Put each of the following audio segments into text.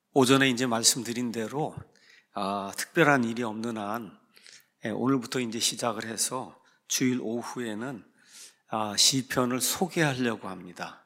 오전에 이제 말씀드린 대로 특별한 일이 없는 한 오늘부터 이제 시작을 해서 주일 오후에는 시편을 소개하려고 합니다.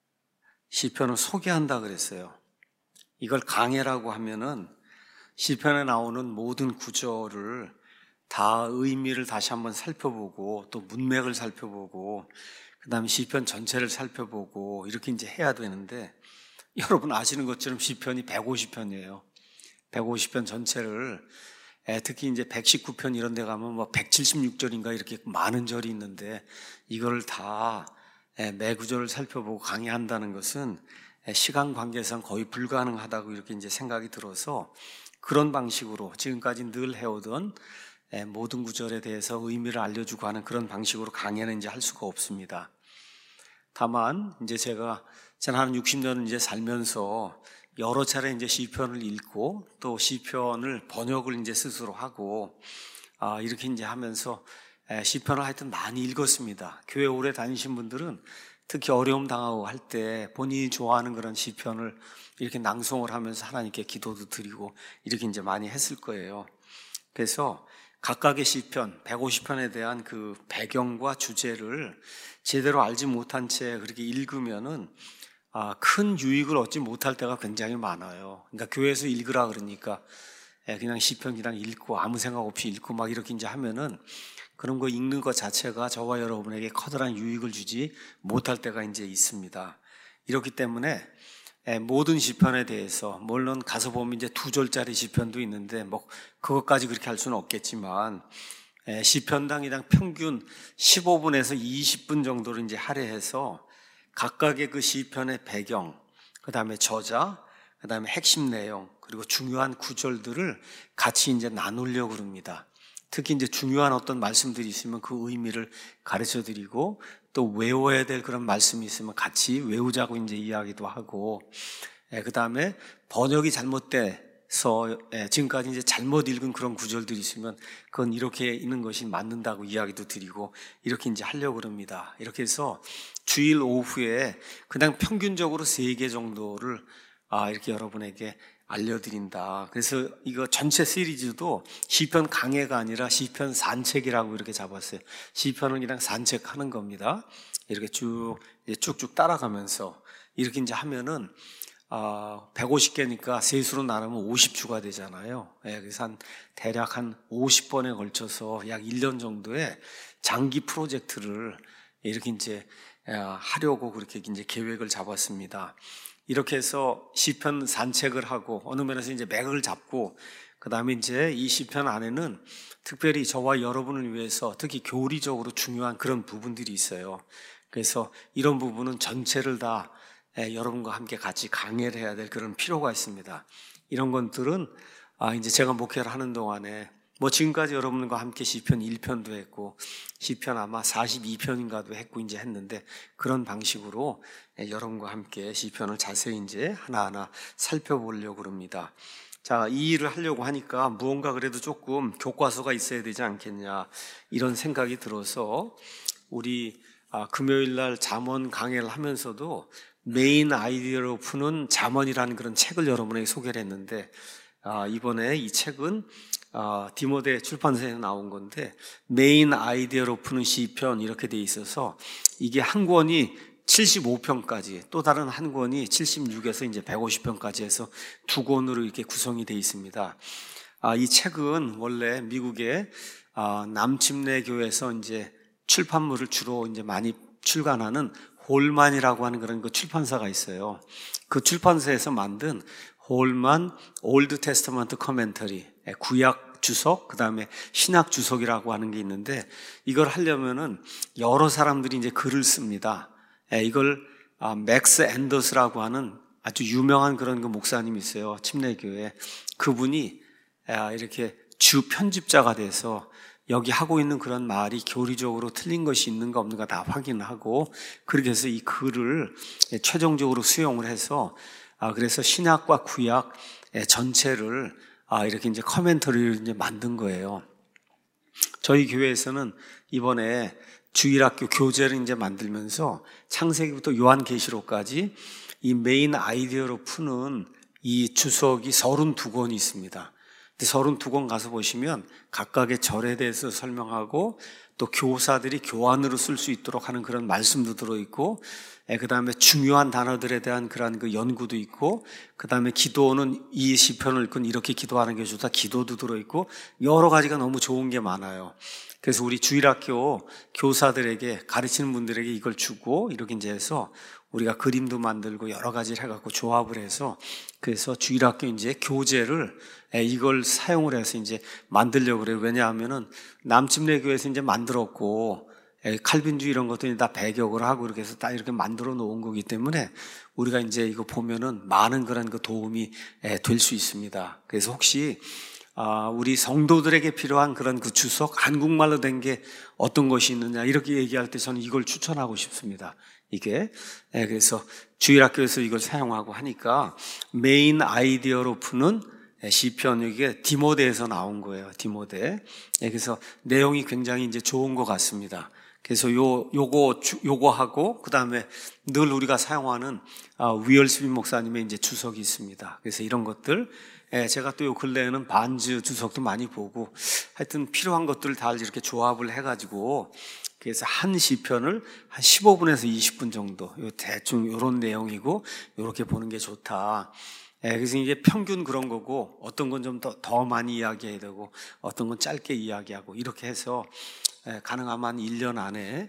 시편을 소개한다 그랬어요. 이걸 강해라고 하면은 시편에 나오는 모든 구절을 다 의미를 다시 한번 살펴보고 또 문맥을 살펴보고 그다음에 시편 전체를 살펴보고 이렇게 이제 해야 되는데, 여러분 아시는 것처럼 시편이 150편이에요. 150편 전체를 특히 이제 119편 이런 데 가면 뭐 176절인가 이렇게 많은 절이 있는데 이걸 다 매 구절을 살펴보고 강의한다는 것은 시간 관계상 거의 불가능하다고 이렇게 이제 생각이 들어서 그런 방식으로 지금까지 늘 해오던 모든 구절에 대해서 의미를 알려주고 하는 그런 방식으로 강의는 이제 할 수가 없습니다. 다만 이제 제가 한 60년을 이제 살면서 여러 차례 이제 시편을 읽고 또 시편을 번역을 이제 스스로 하고 이렇게 이제 하면서 시편을 하여튼 많이 읽었습니다. 교회 오래 다니신 분들은 특히 어려움 당하고 할 때 본인이 좋아하는 그런 시편을 이렇게 낭송을 하면서 하나님께 기도도 드리고 이렇게 이제 많이 했을 거예요. 그래서 각각의 시편, 150편에 대한 그 배경과 주제를 제대로 알지 못한 채 그렇게 읽으면은 큰 유익을 얻지 못할 때가 굉장히 많아요. 그러니까 교회에서 읽으라 그러니까 그냥 시편 그냥 읽고 아무 생각 없이 읽고 막 이렇게 이제 하면은 그런 거 읽는 것 자체가 저와 여러분에게 커다란 유익을 주지 못할 때가 이제 있습니다. 이렇기 때문에 모든 시편에 대해서 물론 가서 보면 이제 2절짜리 시편도 있는데 뭐 그것까지 그렇게 할 수는 없겠지만 시편당이당 평균 15분에서 20분 정도를 이제 할애해서 각각의 그 시편의 배경, 그 다음에 저자, 그 다음에 핵심 내용, 그리고 중요한 구절들을 같이 이제 나누려고 합니다. 특히 이제 중요한 어떤 말씀들이 있으면 그 의미를 가르쳐 드리고 또 외워야 될 그런 말씀이 있으면 같이 외우자고 이제 이야기도 하고, 그 다음에 번역이 잘못돼서 지금까지 이제 잘못 읽은 그런 구절들이 있으면 그건 이렇게 읽는 것이 맞는다고 이야기도 드리고 이렇게 이제 하려고 합니다. 이렇게 해서 주일 오후에 그냥 평균적으로 3개 정도를 이렇게 여러분에게 알려드린다. 그래서 이거 전체 시리즈도 시편 강해가 아니라 시편 산책이라고 이렇게 잡았어요. 시편은 그냥 산책하는 겁니다. 이렇게 쭉쭉 따라가면서 이렇게 이제 하면은 150개니까 세수로 나누면 50주가 되잖아요. 그래서 대략 한 50번에 걸쳐서 약 1년 정도의 장기 프로젝트를 이렇게 이제 하려고 그렇게 이제 계획을 잡았습니다. 이렇게 해서 시편 산책을 하고 어느 면에서 이제 맥을 잡고 그 다음에 이제 이 시편 안에는 특별히 저와 여러분을 위해서 특히 교리적으로 중요한 그런 부분들이 있어요. 그래서 이런 부분은 전체를 다 여러분과 함께 같이 강의를 해야 될 그런 필요가 있습니다. 이런 것들은 이제 제가 목회를 하는 동안에 뭐 지금까지 여러분과 함께 시편 1편도 했고 시편 아마 42편인가도 했고 이제 했는데 그런 방식으로 여러분과 함께 시편을 자세히 이제 하나하나 살펴보려고 합니다. 자, 이 일을 하려고 하니까 무언가 그래도 조금 교과서가 있어야 되지 않겠냐 이런 생각이 들어서 우리 금요일 날 잠언 강해를 하면서도 메인 아이디어로 푸는 잠언이라는 그런 책을 여러분에게 소개를 했는데 이번에 이 책은 디모데 출판사에서 나온 건데 메인 아이디어로 푸는 시편 이렇게 돼 있어서 이게 한 권이 75편까지 또 다른 한 권이 76에서 이제 150편까지 해서 2권으로 이렇게 구성이 돼 있습니다. 이 책은 원래 미국의 남침내 교회에서 이제 출판물을 주로 이제 많이 출간하는 홀만이라고 하는 그런 그 출판사가 있어요. 그 출판사에서 만든 홀만 올드 테스터먼트 커멘터리, 구약 주석, 그 다음에 신약 주석이라고 하는 게 있는데 이걸 하려면은 여러 사람들이 이제 글을 씁니다. 이걸 맥스 앤더스라고 하는 아주 유명한 그런 그 목사님이 있어요. 침례교회. 그분이 이렇게 주 편집자가 돼서 여기 하고 있는 그런 말이 교리적으로 틀린 것이 있는가 없는가 다 확인하고 그렇게 해서 이 글을 최종적으로 수용을 해서 그래서 신약과 구약 전체를 이렇게 이제 커멘터리를 이제 만든 거예요. 저희 교회에서는 이번에 주일학교 교재를 이제 만들면서 창세기부터 요한계시록까지 이 메인 아이디어로 푸는 이 주석이 32권이 있습니다. 32권 가서 보시면 각각의 절에 대해서 설명하고 또 교사들이 교환으로 쓸 수 있도록 하는 그런 말씀도 들어있고, 그 다음에 중요한 단어들에 대한 그런 그 연구도 있고, 그 다음에 기도는 이 시편을 읽고 이렇게 기도하는 게 좋다 기도도 들어있고, 여러 가지가 너무 좋은 게 많아요. 그래서 우리 주일학교 교사들에게, 가르치는 분들에게 이걸 주고 이렇게 이제 해서 우리가 그림도 만들고 여러 가지를 해갖고 조합을 해서, 그래서 주일학교 이제 교재를 이걸 사용을 해서 이제 만들려고 그래요. 왜냐하면은 남침내 교회에서 이제 만들었고, 칼빈주의 이런 것들이 다 배격을 하고 이렇게 해서 다 이렇게 만들어 놓은 거기 때문에 우리가 이제 이거 보면은 많은 그런 그 도움이 될 수 있습니다. 그래서 혹시 우리 성도들에게 필요한 그런 그 주석, 한국말로 된 게 어떤 것이 있느냐 이렇게 얘기할 때 저는 이걸 추천하고 싶습니다. 이게 그래서 주일학교에서 이걸 사용하고 하니까 메인 아이디어로 푸는 시편, 이게 디모데에서 나온 거예요. 디모데. 그래서 내용이 굉장히 이제 좋은 것 같습니다. 그래서 요거 하고, 그 다음에 늘 우리가 사용하는 위얼스빈 목사님의 이제 주석이 있습니다. 그래서 이런 것들, 제가 또 요 근래에는 반즈 주석도 많이 보고, 하여튼 필요한 것들을 다 이렇게 조합을 해가지고, 그래서 한 시편을 한 15분에서 20분 정도, 요 대충 요런 내용이고, 요렇게 보는 게 좋다. 그래서 이게 평균 그런 거고, 어떤 건 좀 더 많이 이야기해야 되고, 어떤 건 짧게 이야기하고, 이렇게 해서 가능하면 1년 안에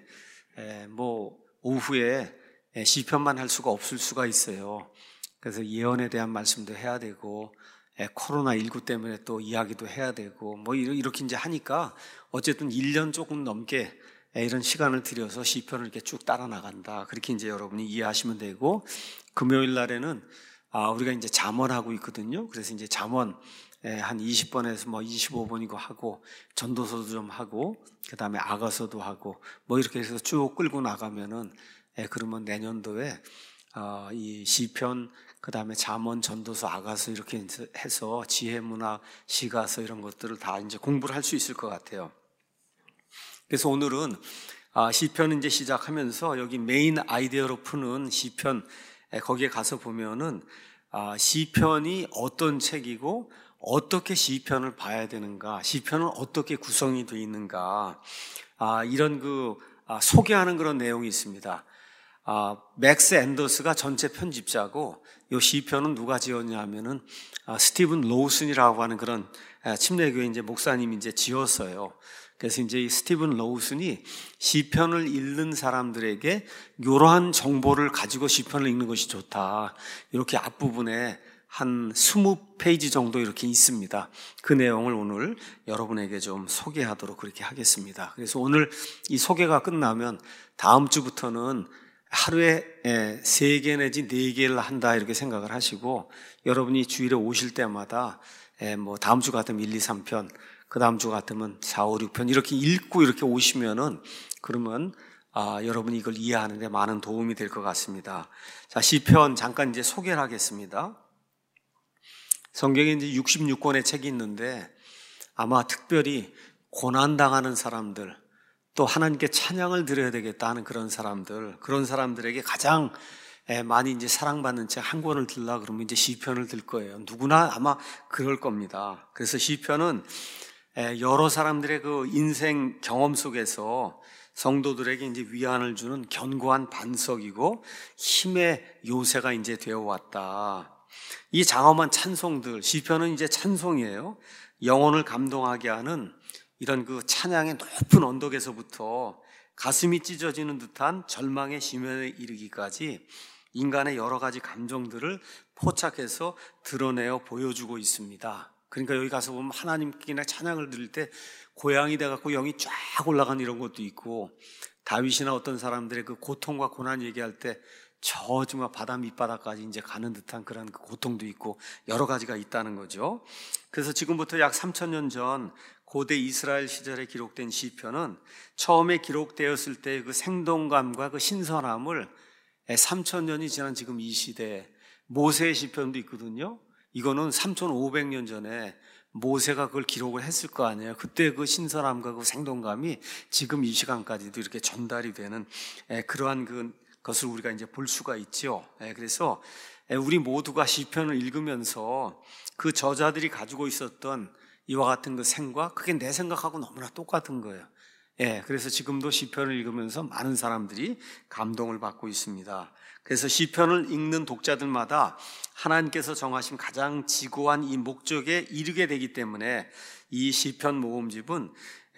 뭐 오후에 시편만 할 수가 없을 수가 있어요. 그래서 예언에 대한 말씀도 해야 되고, 코로나19 때문에 또 이야기도 해야 되고, 뭐 이렇게 이제 하니까 어쨌든 1년 조금 넘게 이런 시간을 들여서 시편을 이렇게 쭉 따라 나간다. 그렇게 이제 여러분이 이해하시면 되고, 금요일 날에는 우리가 이제 잠언하고 있거든요. 그래서 이제 잠언 한 20번에서 뭐 25번이고 하고, 전도서도 좀 하고, 그 다음에 아가서도 하고, 뭐 이렇게 해서 쭉 끌고 나가면은, 그러면 내년도에 이 시편, 그 다음에 잠언, 전도서, 아가서 이렇게 해서 지혜문학, 시가서 이런 것들을 다 이제 공부를 할 수 있을 것 같아요. 그래서 오늘은 시편 이제 시작하면서 여기 메인 아이디어로 푸는 시편, 거기에 가서 보면은 시편이 어떤 책이고 어떻게 시편을 봐야 되는가, 시편은 어떻게 구성이 되어 있는가, 이런 소개하는 그런 내용이 있습니다. 맥스 앤더스가 전체 편집자고, 이 시편은 누가 지었냐 하면은 스티븐 로우슨이라고 하는 그런 침례교회 이제 목사님이 이제 지었어요. 그래서 이제 이 스티븐 로우슨이 시편을 읽는 사람들에게 이러한 정보를 가지고 시편을 읽는 것이 좋다, 이렇게 앞부분에 한 20페이지 정도 이렇게 있습니다. 그 내용을 오늘 여러분에게 좀 소개하도록 그렇게 하겠습니다. 그래서 오늘 이 소개가 끝나면 다음 주부터는 하루에 3개 내지 4개를 한다 이렇게 생각을 하시고, 여러분이 주일에 오실 때마다 뭐 다음 주 같으면 1, 2, 3편, 그 다음 주 같으면 4, 5, 6편 이렇게 읽고 이렇게 오시면은, 그러면 여러분이 이걸 이해하는 데 많은 도움이 될 것 같습니다. 자, 시편 잠깐 이제 소개를 하겠습니다. 성경에 이제 66권의 책이 있는데, 아마 특별히 고난당하는 사람들, 또 하나님께 찬양을 드려야 되겠다 하는 그런 사람들에게 가장 많이 이제 사랑받는 책 한 권을 들라 그러면 이제 시편을 들 거예요. 누구나 아마 그럴 겁니다. 그래서 시편은 여러 사람들의 그 인생 경험 속에서 성도들에게 이제 위안을 주는 견고한 반석이고 힘의 요새가 이제 되어 왔다. 이 장엄한 찬송들, 시편은 이제 찬송이에요. 영혼을 감동하게 하는 이런 그 찬양의 높은 언덕에서부터 가슴이 찢어지는 듯한 절망의 심연에 이르기까지 인간의 여러 가지 감정들을 포착해서 드러내어 보여주고 있습니다. 그러니까 여기 가서 보면 하나님께 찬양을 드릴 때 고향이 돼갖고 영이 쫙 올라간 이런 것도 있고, 다윗이나 어떤 사람들의 그 고통과 고난 얘기할 때 저 정말 바다 밑바닥까지 이제 가는 듯한 그런 그 고통도 있고 여러 가지가 있다는 거죠. 그래서 지금부터 약 3,000년 전 고대 이스라엘 시절에 기록된 시편은 처음에 기록되었을 때 그 생동감과 그 신선함을 3,000년이 지난 지금 이 시대에, 모세의 시편도 있거든요. 이거는 3,500년 전에 모세가 그걸 기록을 했을 거 아니에요. 그때 그 신선함과 그 생동감이 지금 이 시간까지도 이렇게 전달이 되는 그러한 것을 우리가 이제 볼 수가 있죠. 그래서 우리 모두가 시편을 읽으면서 그 저자들이 가지고 있었던 이와 같은 그 생각, 그게 내 생각하고 너무나 똑같은 거예요. 그래서 지금도 시편을 읽으면서 많은 사람들이 감동을 받고 있습니다. 그래서 시편을 읽는 독자들마다 하나님께서 정하신 가장 지고한 이 목적에 이르게 되기 때문에 이 시편 모음집은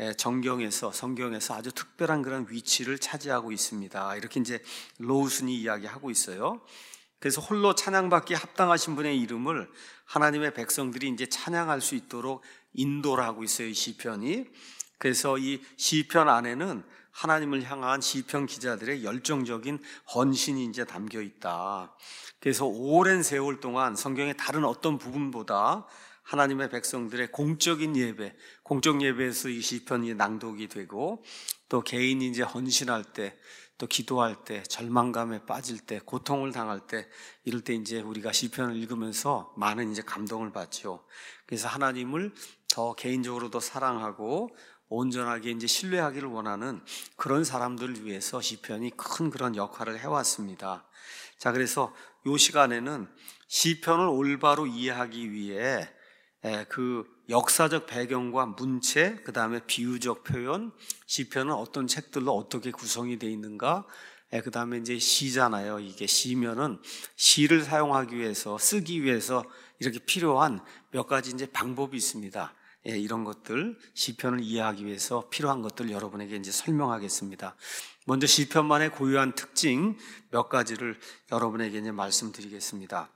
성경에서 아주 특별한 그런 위치를 차지하고 있습니다. 이렇게 이제 로우슨이 이야기하고 있어요. 그래서 홀로 찬양받기에 합당하신 분의 이름을 하나님의 백성들이 이제 찬양할 수 있도록 인도를 하고 있어요, 이 시편이. 그래서 이 시편 안에는 하나님을 향한 시편 기자들의 열정적인 헌신이 이제 담겨 있다. 그래서 오랜 세월 동안 성경의 다른 어떤 부분보다 하나님의 백성들의 공적인 예배, 공적 예배에서 이 시편이 낭독이 되고, 또 개인이 이제 헌신할 때, 또 기도할 때, 절망감에 빠질 때, 고통을 당할 때, 이럴 때 이제 우리가 시편을 읽으면서 많은 이제 감동을 받죠. 그래서 하나님을 더 개인적으로 더 사랑하고 온전하게 이제 신뢰하기를 원하는 그런 사람들을 위해서 시편이 큰 그런 역할을 해왔습니다. 자, 그래서 이 시간에는 시편을 올바로 이해하기 위해 그 역사적 배경과 문체, 그 다음에 비유적 표현, 시편은 어떤 책들로 어떻게 구성이 되어 있는가, 그 다음에 이제 시잖아요. 이게 시면은 시를 사용하기 위해서, 쓰기 위해서 이렇게 필요한 몇 가지 이제 방법이 있습니다. 이런 것들, 시편을 이해하기 위해서 필요한 것들 여러분에게 이제 설명하겠습니다. 먼저 시편만의 고유한 특징 몇 가지를 여러분에게 이제 말씀드리겠습니다.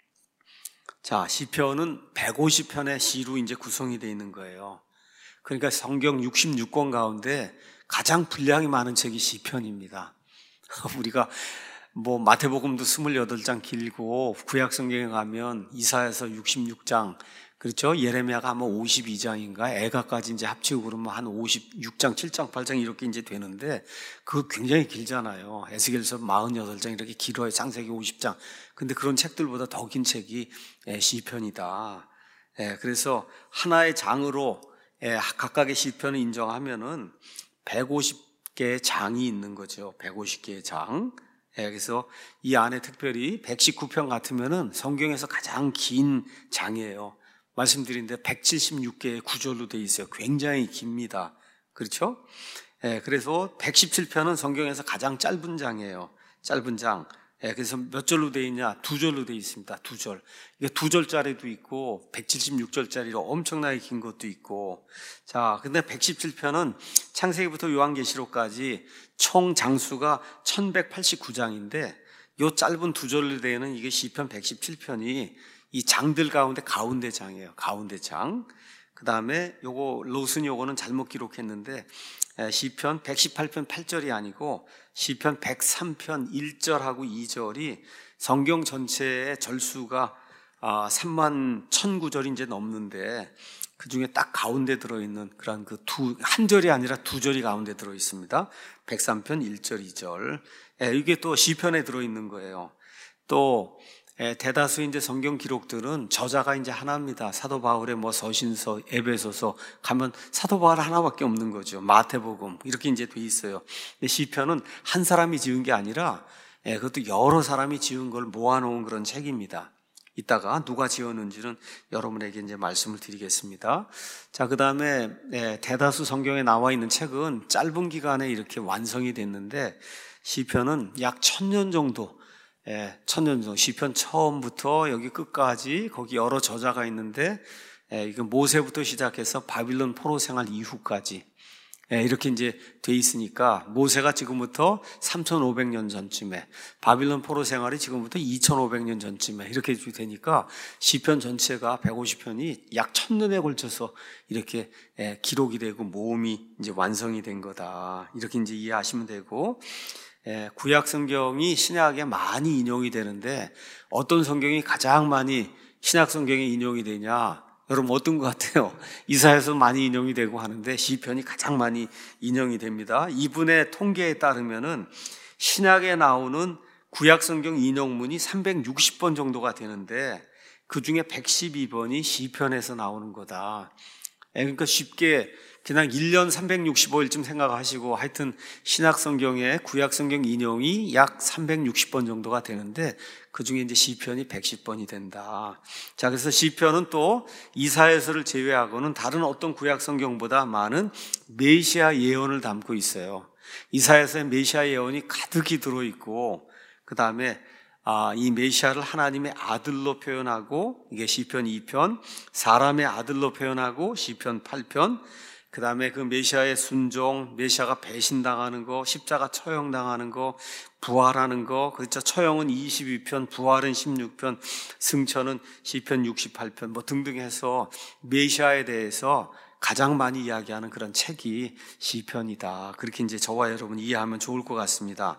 자, 시편은 150편의 시로 이제 구성이 되어 있는 거예요. 그러니까 성경 66권 가운데 가장 분량이 많은 책이 시편입니다. 우리가 뭐 마태복음도 28장 길고, 구약 성경에 가면 이사야서 66장, 그렇죠? 예레미야가 아마 52장인가, 애가까지 이제 합치고 그러면 한 56장, 7장, 8장 이렇게 이제 되는데, 그거 굉장히 길잖아요. 에스겔서 48장 이렇게 길어요. 창세기 50장. 근데 그런 책들보다 더 긴 책이 시편이다. 그래서 하나의 장으로 각각의 시편을 인정하면은 150개의 장이 있는 거죠. 150개의 장. 그래서 이 안에 특별히 119편 같으면은 성경에서 가장 긴 장이에요. 말씀드린 대 176개의 구절로 되어 있어요. 굉장히 깁니다. 그렇죠? 그래서 117편은 성경에서 가장 짧은 장이에요. 짧은 장. 그래서 몇 절로 되어 있냐? 2절로 되어 있습니다. 2절. 이게 2절짜리도 있고 176절짜리로 엄청나게 긴 것도 있고. 자, 근데 117편은 창세기부터 요한계시록까지 총 장수가 1189장인데 요 짧은 2절로 되어 있는 이게 시편 117편이 이 장들 가운데 장이에요. 가운데 장. 그 다음에 요거 로슨 요거는 잘못 기록했는데 시편 118편 8절이 아니고 시편 103편 1절하고 2절이 성경 전체의 절수가 3만 1009절이 이제 넘는데 그 중에 딱 가운데 들어있는 그런 한 절이 아니라 2절이 가운데 들어있습니다. 103편 1절 2절. 이게 또 시편에 들어있는 거예요. 또 대다수 이제 성경 기록들은 저자가 이제 하나입니다. 사도 바울의 뭐 서신서, 에베소서 가면 사도 바울 하나밖에 없는 거죠. 마태복음 이렇게 이제 돼 있어요. 근데 시편은 한 사람이 지은 게 아니라 그것도 여러 사람이 지은 걸 모아놓은 그런 책입니다. 이따가 누가 지었는지는 여러분에게 이제 말씀을 드리겠습니다. 자, 그 다음에 대다수 성경에 나와 있는 책은 짧은 기간에 이렇게 완성이 됐는데 시편은 약 1000년 정도. 1000년 정도. 시편 처음부터 여기 끝까지 거기 여러 저자가 있는데 이거 모세부터 시작해서 바빌론 포로 생활 이후까지 이렇게 이제 돼 있으니까 모세가 지금부터 3500년 전쯤에 바빌론 포로 생활이 지금부터 2500년 전쯤에 이렇게 되니까 시편 전체가 150편이 약 1000년에 걸쳐서 이렇게 기록이 되고 모음이 이제 완성이 된 거다. 이렇게 이제 이해하시면 되고, 구약 성경이 신약에 많이 인용이 되는데 어떤 성경이 가장 많이 신약 성경에 인용이 되냐? 여러분 어떤 것 같아요? 이사야서 많이 인용이 되고 하는데 시편이 가장 많이 인용이 됩니다. 이분의 통계에 따르면은 신약에 나오는 구약 성경 인용문이 360번 정도가 되는데 그 중에 112번이 시편에서 나오는 거다. 그러니까 쉽게 그냥 1년 365일쯤 생각하시고 하여튼 신약 성경에 구약 성경 인용이 약 360번 정도가 되는데 그중에 이제 시편이 110번이 된다. 자, 그래서 시편은 또 이사야서를 제외하고는 다른 어떤 구약 성경보다 많은 메시아 예언을 담고 있어요. 이사야서에 메시아 예언이 가득히 들어있고 그다음에 이 메시아를 하나님의 아들로 표현하고 이게 시편 2편, 사람의 아들로 표현하고 시편 8편, 그 다음에 그 메시아의 순종, 메시아가 배신당하는 거, 십자가 처형당하는 거, 부활하는 거, 그렇죠. 처형은 22편, 부활은 16편, 승천은 시편 68편 뭐 등등 해서 메시아에 대해서 가장 많이 이야기하는 그런 책이 시편이다. 그렇게 이제 저와 여러분 이해하면 좋을 것 같습니다.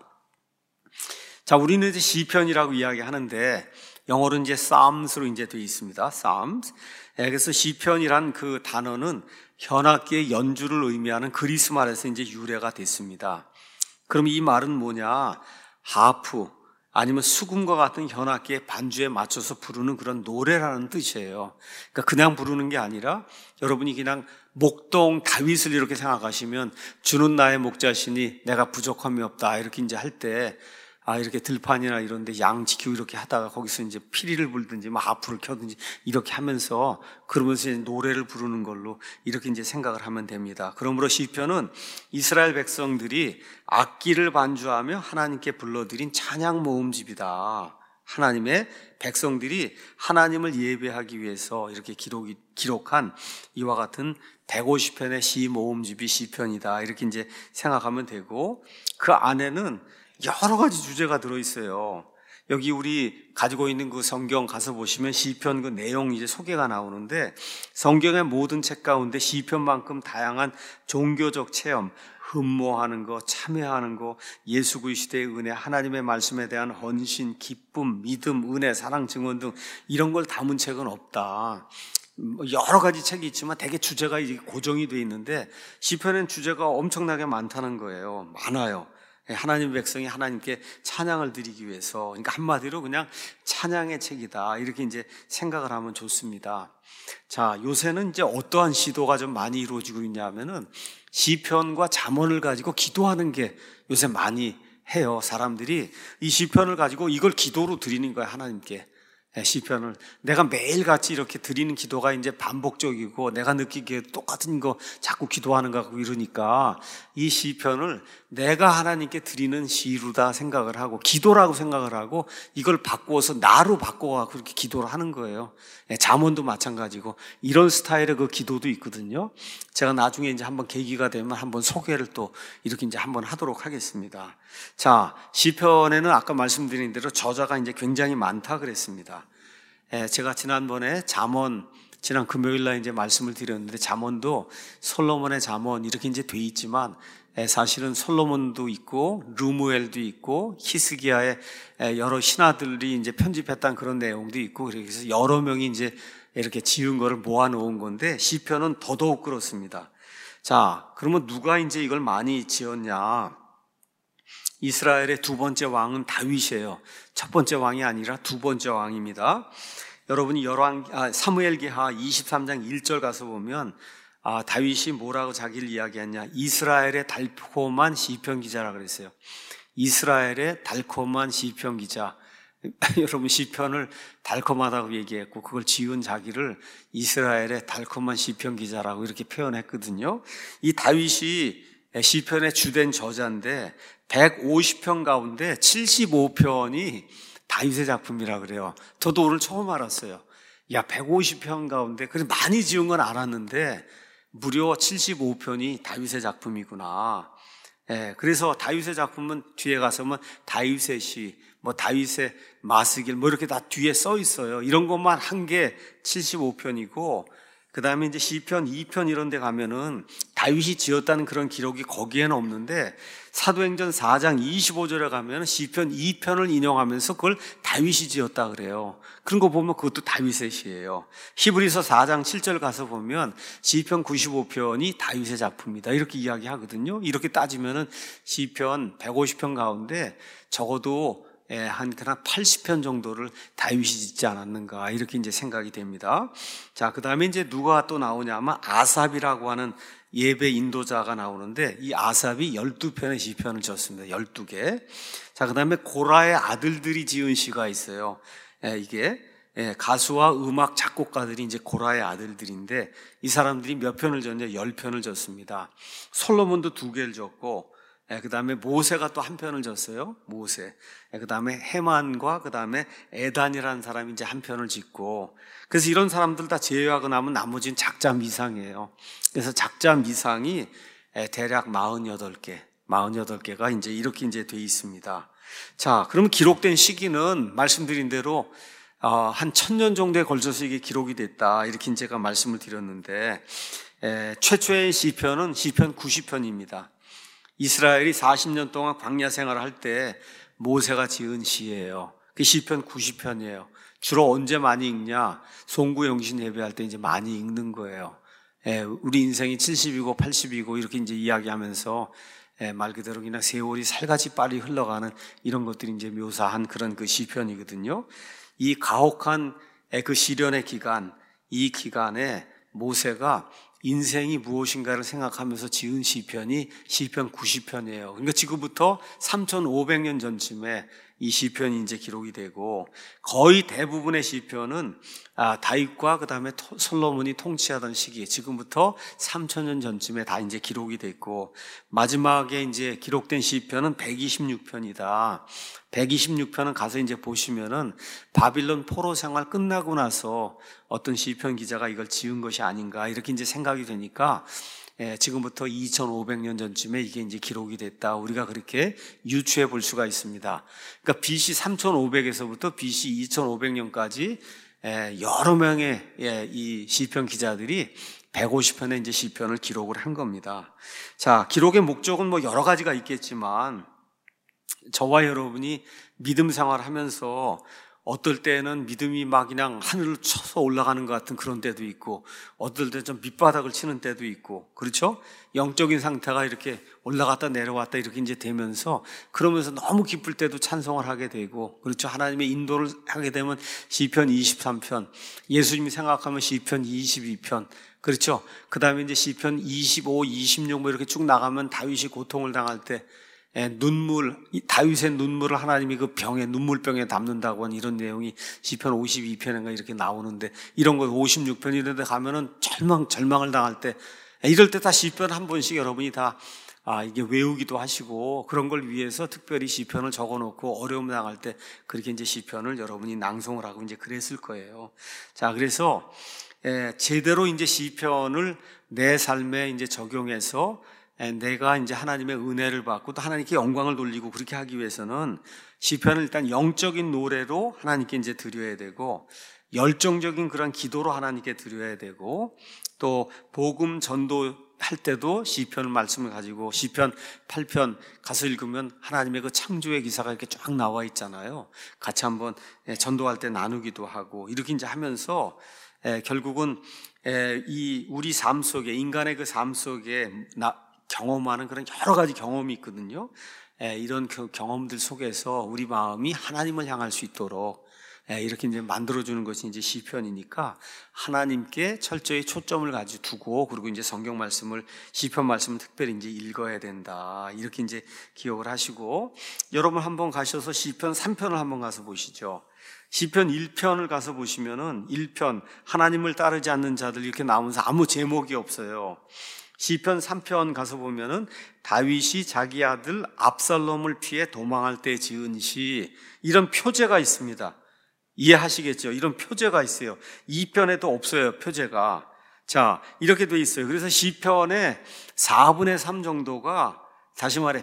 자, 우리는 이제 시편이라고 이야기하는데 영어로는 이제 Psalms로 이제 되어 있습니다. Psalms. 그래서 시편이란 그 단어는 현악기의 연주를 의미하는 그리스 말에서 이제 유래가 됐습니다. 그럼 이 말은 뭐냐? 하프 아니면 수금과 같은 현악기의 반주에 맞춰서 부르는 그런 노래라는 뜻이에요. 그러니까 그냥 부르는 게 아니라 여러분이 그냥 목동 다윗을 이렇게 생각하시면 주는 나의 목자시니 내가 부족함이 없다 이렇게 이제 할 때 이렇게 들판이나 이런 데 양 지키고 이렇게 하다가 거기서 이제 피리를 불든지 하프를 켜든지 이렇게 하면서 그러면서 이제 노래를 부르는 걸로 이렇게 이제 생각을 하면 됩니다. 그러므로 시편은 이스라엘 백성들이 악기를 반주하며 하나님께 불러드린 찬양 모음집이다. 하나님의 백성들이 하나님을 예배하기 위해서 이렇게 기록한 이와 같은 150편의 시 모음집이 시편이다. 이렇게 이제 생각하면 되고 그 안에는 여러 가지 주제가 들어있어요. 여기 우리 가지고 있는 그 성경 가서 보시면 시편 그 내용 이제 소개가 나오는데 성경의 모든 책 가운데 시편만큼 다양한 종교적 체험, 흠모하는 거, 참여하는 거, 예수 그리스도의 은혜, 하나님의 말씀에 대한 헌신, 기쁨, 믿음, 은혜, 사랑, 증언 등 이런 걸 담은 책은 없다. 여러 가지 책이 있지만 대개 주제가 이제 고정이 돼 있는데 시편엔 주제가 엄청나게 많다는 거예요. 많아요. 하나님의 백성이 하나님께 찬양을 드리기 위해서, 그러니까 한마디로 그냥 찬양의 책이다 이렇게 이제 생각을 하면 좋습니다. 자, 요새는 이제 어떠한 시도가 좀 많이 이루어지고 있냐면은 시편과 잠언을 가지고 기도하는 게 요새 많이 해요. 사람들이 이 시편을 가지고 이걸 기도로 드리는 거야, 하나님께. 시편을 내가 매일같이 이렇게 드리는 기도가 이제 반복적이고 내가 느끼기에 똑같은 거 자꾸 기도하는 것 같고 이러니까 이 시편을 내가 하나님께 드리는 시루다 생각을 하고 기도라고 생각을 하고 이걸 바꾸어서 나로 바꿔서 그렇게 기도를 하는 거예요. 잠언도 마찬가지고 이런 스타일의 그 기도도 있거든요. 제가 나중에 이제 한번 계기가 되면 한번 소개를 또 이렇게 이제 한번 하도록 하겠습니다. 자, 시편에는 아까 말씀드린 대로 저자가 이제 굉장히 많다 그랬습니다. 제가 지난번에 지난 금요일 날 이제 말씀을 드렸는데 잠언도 솔로몬의 잠언 이렇게 이제 돼 있지만 사실은 솔로몬도 있고 르무엘도 있고 히스기야의 여러 신하들이 이제 편집했던 그런 내용도 있고 그래서 여러 명이 이제 이렇게 지은 거를 모아 놓은 건데 시편은 더더욱 그렇습니다. 자, 그러면 누가 이제 이걸 많이 지었냐? 이스라엘의 두 번째 왕은 다윗이에요. 첫 번째 왕이 아니라 두 번째 왕입니다. 여러분이 사무엘기하 23장 1절 가서 보면 다윗이 뭐라고 자기를 이야기했냐? 이스라엘의 달콤한 시편 기자라 그랬어요. 이스라엘의 달콤한 시편 기자. 여러분 시편을 달콤하다고 얘기했고 그걸 지은 자기를 이스라엘의 달콤한 시편 기자라고 이렇게 표현했거든요. 이 다윗이 시편의 주된 저자인데 150편 가운데 75편이 다윗의 작품이라 그래요. 저도 오늘 처음 알았어요. 150편 가운데 그래서 많이 지은 건 알았는데 무려 75편이 다윗의 작품이구나. 그래서 다윗의 작품은 뒤에 가서 다윗의 시, 다윗의 마스길 이렇게 다 뒤에 써 있어요. 이런 것만 한 게 75편이고 그 다음에 이제 시편 2편 이런 데 가면은 다윗이 지었다는 그런 기록이 거기에는 없는데 사도행전 4장 25절에 가면 시편 2편을 인용하면서 그걸 다윗이 지었다 그래요. 그런 거 보면 그것도 다윗의 시예요. 히브리서 4장 7절 가서 보면 시편 95편이 다윗의 작품이다 이렇게 이야기하거든요. 이렇게 따지면은 시편 150편 가운데 적어도 한 그냥 80편 정도를 다윗이 짓지 않았는가 이렇게 이제 생각이 됩니다. 자, 그다음에 이제 누가 또 나오냐면 아삽이라고 하는 예배 인도자가 나오는데 이 아삽이 12편의 시편을 지었습니다. 12개. 자, 그다음에 고라의 아들들이 지은 시가 있어요. 이게 가수와 음악 작곡가들이 이제 고라의 아들들인데 이 사람들이 몇 편을 졌냐? 10편을 졌습니다. 솔로몬도 2개를 졌고 그 다음에 모세가 또 1편을 졌어요. 모세. 그 다음에 헤만과 그 다음에 에단이라는 사람이 이제 1편을 짓고, 그래서 이런 사람들 다 제외하고 나면 나머지는 작자 미상이에요. 그래서 작자 미상이 대략 48개가 이제 이렇게 이제 돼 있습니다. 자, 그러면 기록된 시기는 말씀드린 대로 한 1000년 정도에 걸쳐서 이게 기록이 됐다 이렇게 제가 말씀을 드렸는데, 최초의 시편은 시편 90편입니다. 이스라엘이 40년 동안 광야 생활을 할 때 모세가 지은 시예요. 그 시편 90편이에요. 주로 언제 많이 읽냐? 송구영신 예배할 때 이제 많이 읽는 거예요. 우리 인생이 70이고 80이고 이렇게 이제 이야기하면서 말 그대로 그냥 세월이 살같이 빨리 흘러가는 이런 것들이 이제 묘사한 그런 그 시편이거든요. 이 가혹한 그 시련의 기간, 이 기간에 모세가 인생이 무엇인가를 생각하면서 지은 시편이 시편 90편이에요. 그러니까 지금부터 3500년 전쯤에 이 시편이 이제 기록이 되고, 거의 대부분의 시편은 다윗과 그 다음에 솔로몬이 통치하던 시기, 지금부터 3000년 전쯤에 다 이제 기록이 됐고, 마지막에 이제 기록된 시편은 126편이다. 126편은 가서 이제 보시면은 바빌론 포로 생활 끝나고 나서 어떤 시편 기자가 이걸 지은 것이 아닌가 이렇게 이제 생각이 되니까 지금부터 2500년 전쯤에 이게 이제 기록이 됐다. 우리가 그렇게 유추해 볼 수가 있습니다. 그러니까 BC 3500에서부터 BC 2500년까지 여러 명의 이 시편 기자들이 150편의 이제 시편을 기록을 한 겁니다. 자, 기록의 목적은 뭐 여러 가지가 있겠지만 저와 여러분이 믿음 생활을 하면서 어떨 때는 믿음이 막 그냥 하늘을 쳐서 올라가는 것 같은 그런 때도 있고, 어떨 때 좀 밑바닥을 치는 때도 있고, 그렇죠? 영적인 상태가 이렇게 올라갔다 내려왔다 이렇게 이제 되면서, 그러면서 너무 기쁠 때도 찬송을 하게 되고, 그렇죠? 하나님의 인도를 하게 되면 시편 23편, 예수님이 생각하면 시편 22편, 그렇죠? 그 다음에 이제 시편 25, 26 뭐 이렇게 쭉 나가면 다윗이 고통을 당할 때 다윗의 눈물을 하나님이 그 병에, 눈물병에 담는다고 하는 이런 내용이 시편 52편인가 이렇게 나오는데, 이런 거 56편 이런 데 가면은 절망을 당할 때, 이럴 때 다 시편 한 번씩 여러분이 다 이게 외우기도 하시고, 그런 걸 위해서 특별히 시편을 적어 놓고 어려움 당할 때 그렇게 이제 시편을 여러분이 낭송을 하고 이제 그랬을 거예요. 자, 그래서 제대로 이제 시편을 내 삶에 이제 적용해서 내가 이제 하나님의 은혜를 받고 또 하나님께 영광을 돌리고 그렇게 하기 위해서는 시편을 일단 영적인 노래로 하나님께 이제 드려야 되고, 열정적인 그런 기도로 하나님께 드려야 되고, 또 복음 전도할 때도 시편 말씀을 가지고 시편 8편 가서 읽으면 하나님의 그 창조의 기사가 이렇게 쫙 나와 있잖아요. 같이 한번 전도할 때 나누기도 하고 이렇게 이제 하면서 결국은 이 우리 삶 속에, 인간의 그 삶 속에 경험하는 그런 여러 가지 경험이 있거든요. 이런 그 경험들 속에서 우리 마음이 하나님을 향할 수 있도록 이렇게 이제 만들어주는 것이 이제 시편이니까 하나님께 철저히 초점을 가지고 두고, 그리고 이제 성경 말씀을, 시편 말씀을 특별히 이제 읽어야 된다. 이렇게 이제 기억을 하시고, 여러분 한번 가셔서 시편 3편을 한번 가서 보시죠. 시편 1편을 가서 보시면은 1편 하나님을 따르지 않는 자들 이렇게 나오면서 아무 제목이 없어요. 시편 3편 가서 보면은 다윗이 자기 아들 압살롬을 피해 도망할 때 지은 시, 이런 표제가 있습니다. 이해하시겠죠? 이런 표제가 있어요. 2편에도 없어요, 표제가. 자, 이렇게 돼 있어요. 그래서 시편의 4분의 3 정도가, 다시 말해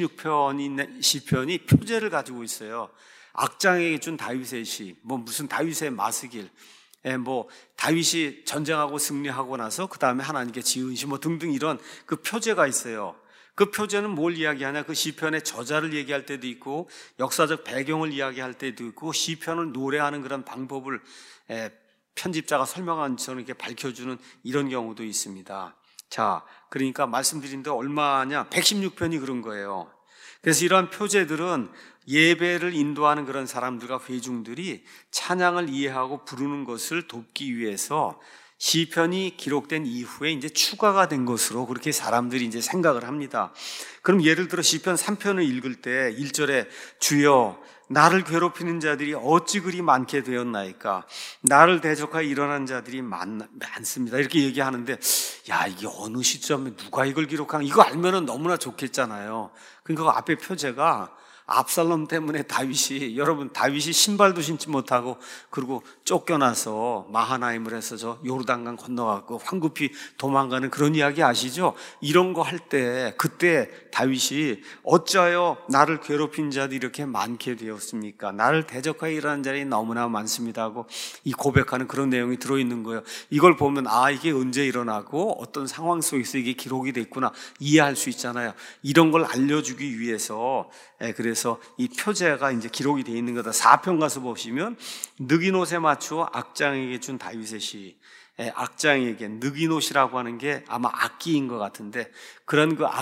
116편인 시편이 표제를 가지고 있어요. 악장에게 준 다윗의 시, 뭐 무슨 다윗의 마스길, 뭐 다윗이 전쟁하고 승리하고 나서 그 다음에 하나님께 지은 시 뭐 등등 이런 그 표제가 있어요. 그 표제는 뭘 이야기하냐? 그 시편의 저자를 얘기할 때도 있고, 역사적 배경을 이야기할 때도 있고, 시편을 노래하는 그런 방법을 편집자가 설명한 것처럼 이렇게 밝혀주는 이런 경우도 있습니다. 자, 그러니까 말씀드린 데 얼마냐? 116편이 그런 거예요. 그래서 이러한 표제들은 예배를 인도하는 그런 사람들과 회중들이 찬양을 이해하고 부르는 것을 돕기 위해서 시편이 기록된 이후에 이제 추가가 된 것으로 그렇게 사람들이 이제 생각을 합니다. 그럼 예를 들어 시편 3편을 읽을 때 1절에 주여 나를 괴롭히는 자들이 어찌 그리 많게 되었나이까, 나를 대적하여 일어난 자들이 많습니다. 이렇게 얘기하는데, 야, 이게 어느 시점에 누가 이걸 기록하는, 이거 알면은 너무나 좋겠잖아요. 그러니까 그 앞에 표제가 압살롬 때문에 여러분 다윗이 신발도 신지 못하고 그리고 쫓겨나서 마하나임을 해서 저 요르단강 건너가고 황급히 도망가는 그런 이야기 아시죠? 이런 거 할 때 그때 다윗이 어찌하여 나를 괴롭힌 자들이 이렇게 많게 되었습니까? 나를 대적하여 일하는 자들이 너무나 많습니다 하고 이 고백하는 그런 내용이 들어있는 거예요. 이걸 보면 이게 언제 일어나고 어떤 상황 속에서 이게 기록이 됐구나 이해할 수 있잖아요. 이런 걸 알려주기 위해서 그래서 이 표제가 이제 기록이 되어 있는 거다. 4편 가서 보시면 느기노에 맞추어 악장에게 준 다윗의 시, 악장에게 느기노시라고 하는 게 아마 악기인 것 같은데 그런 그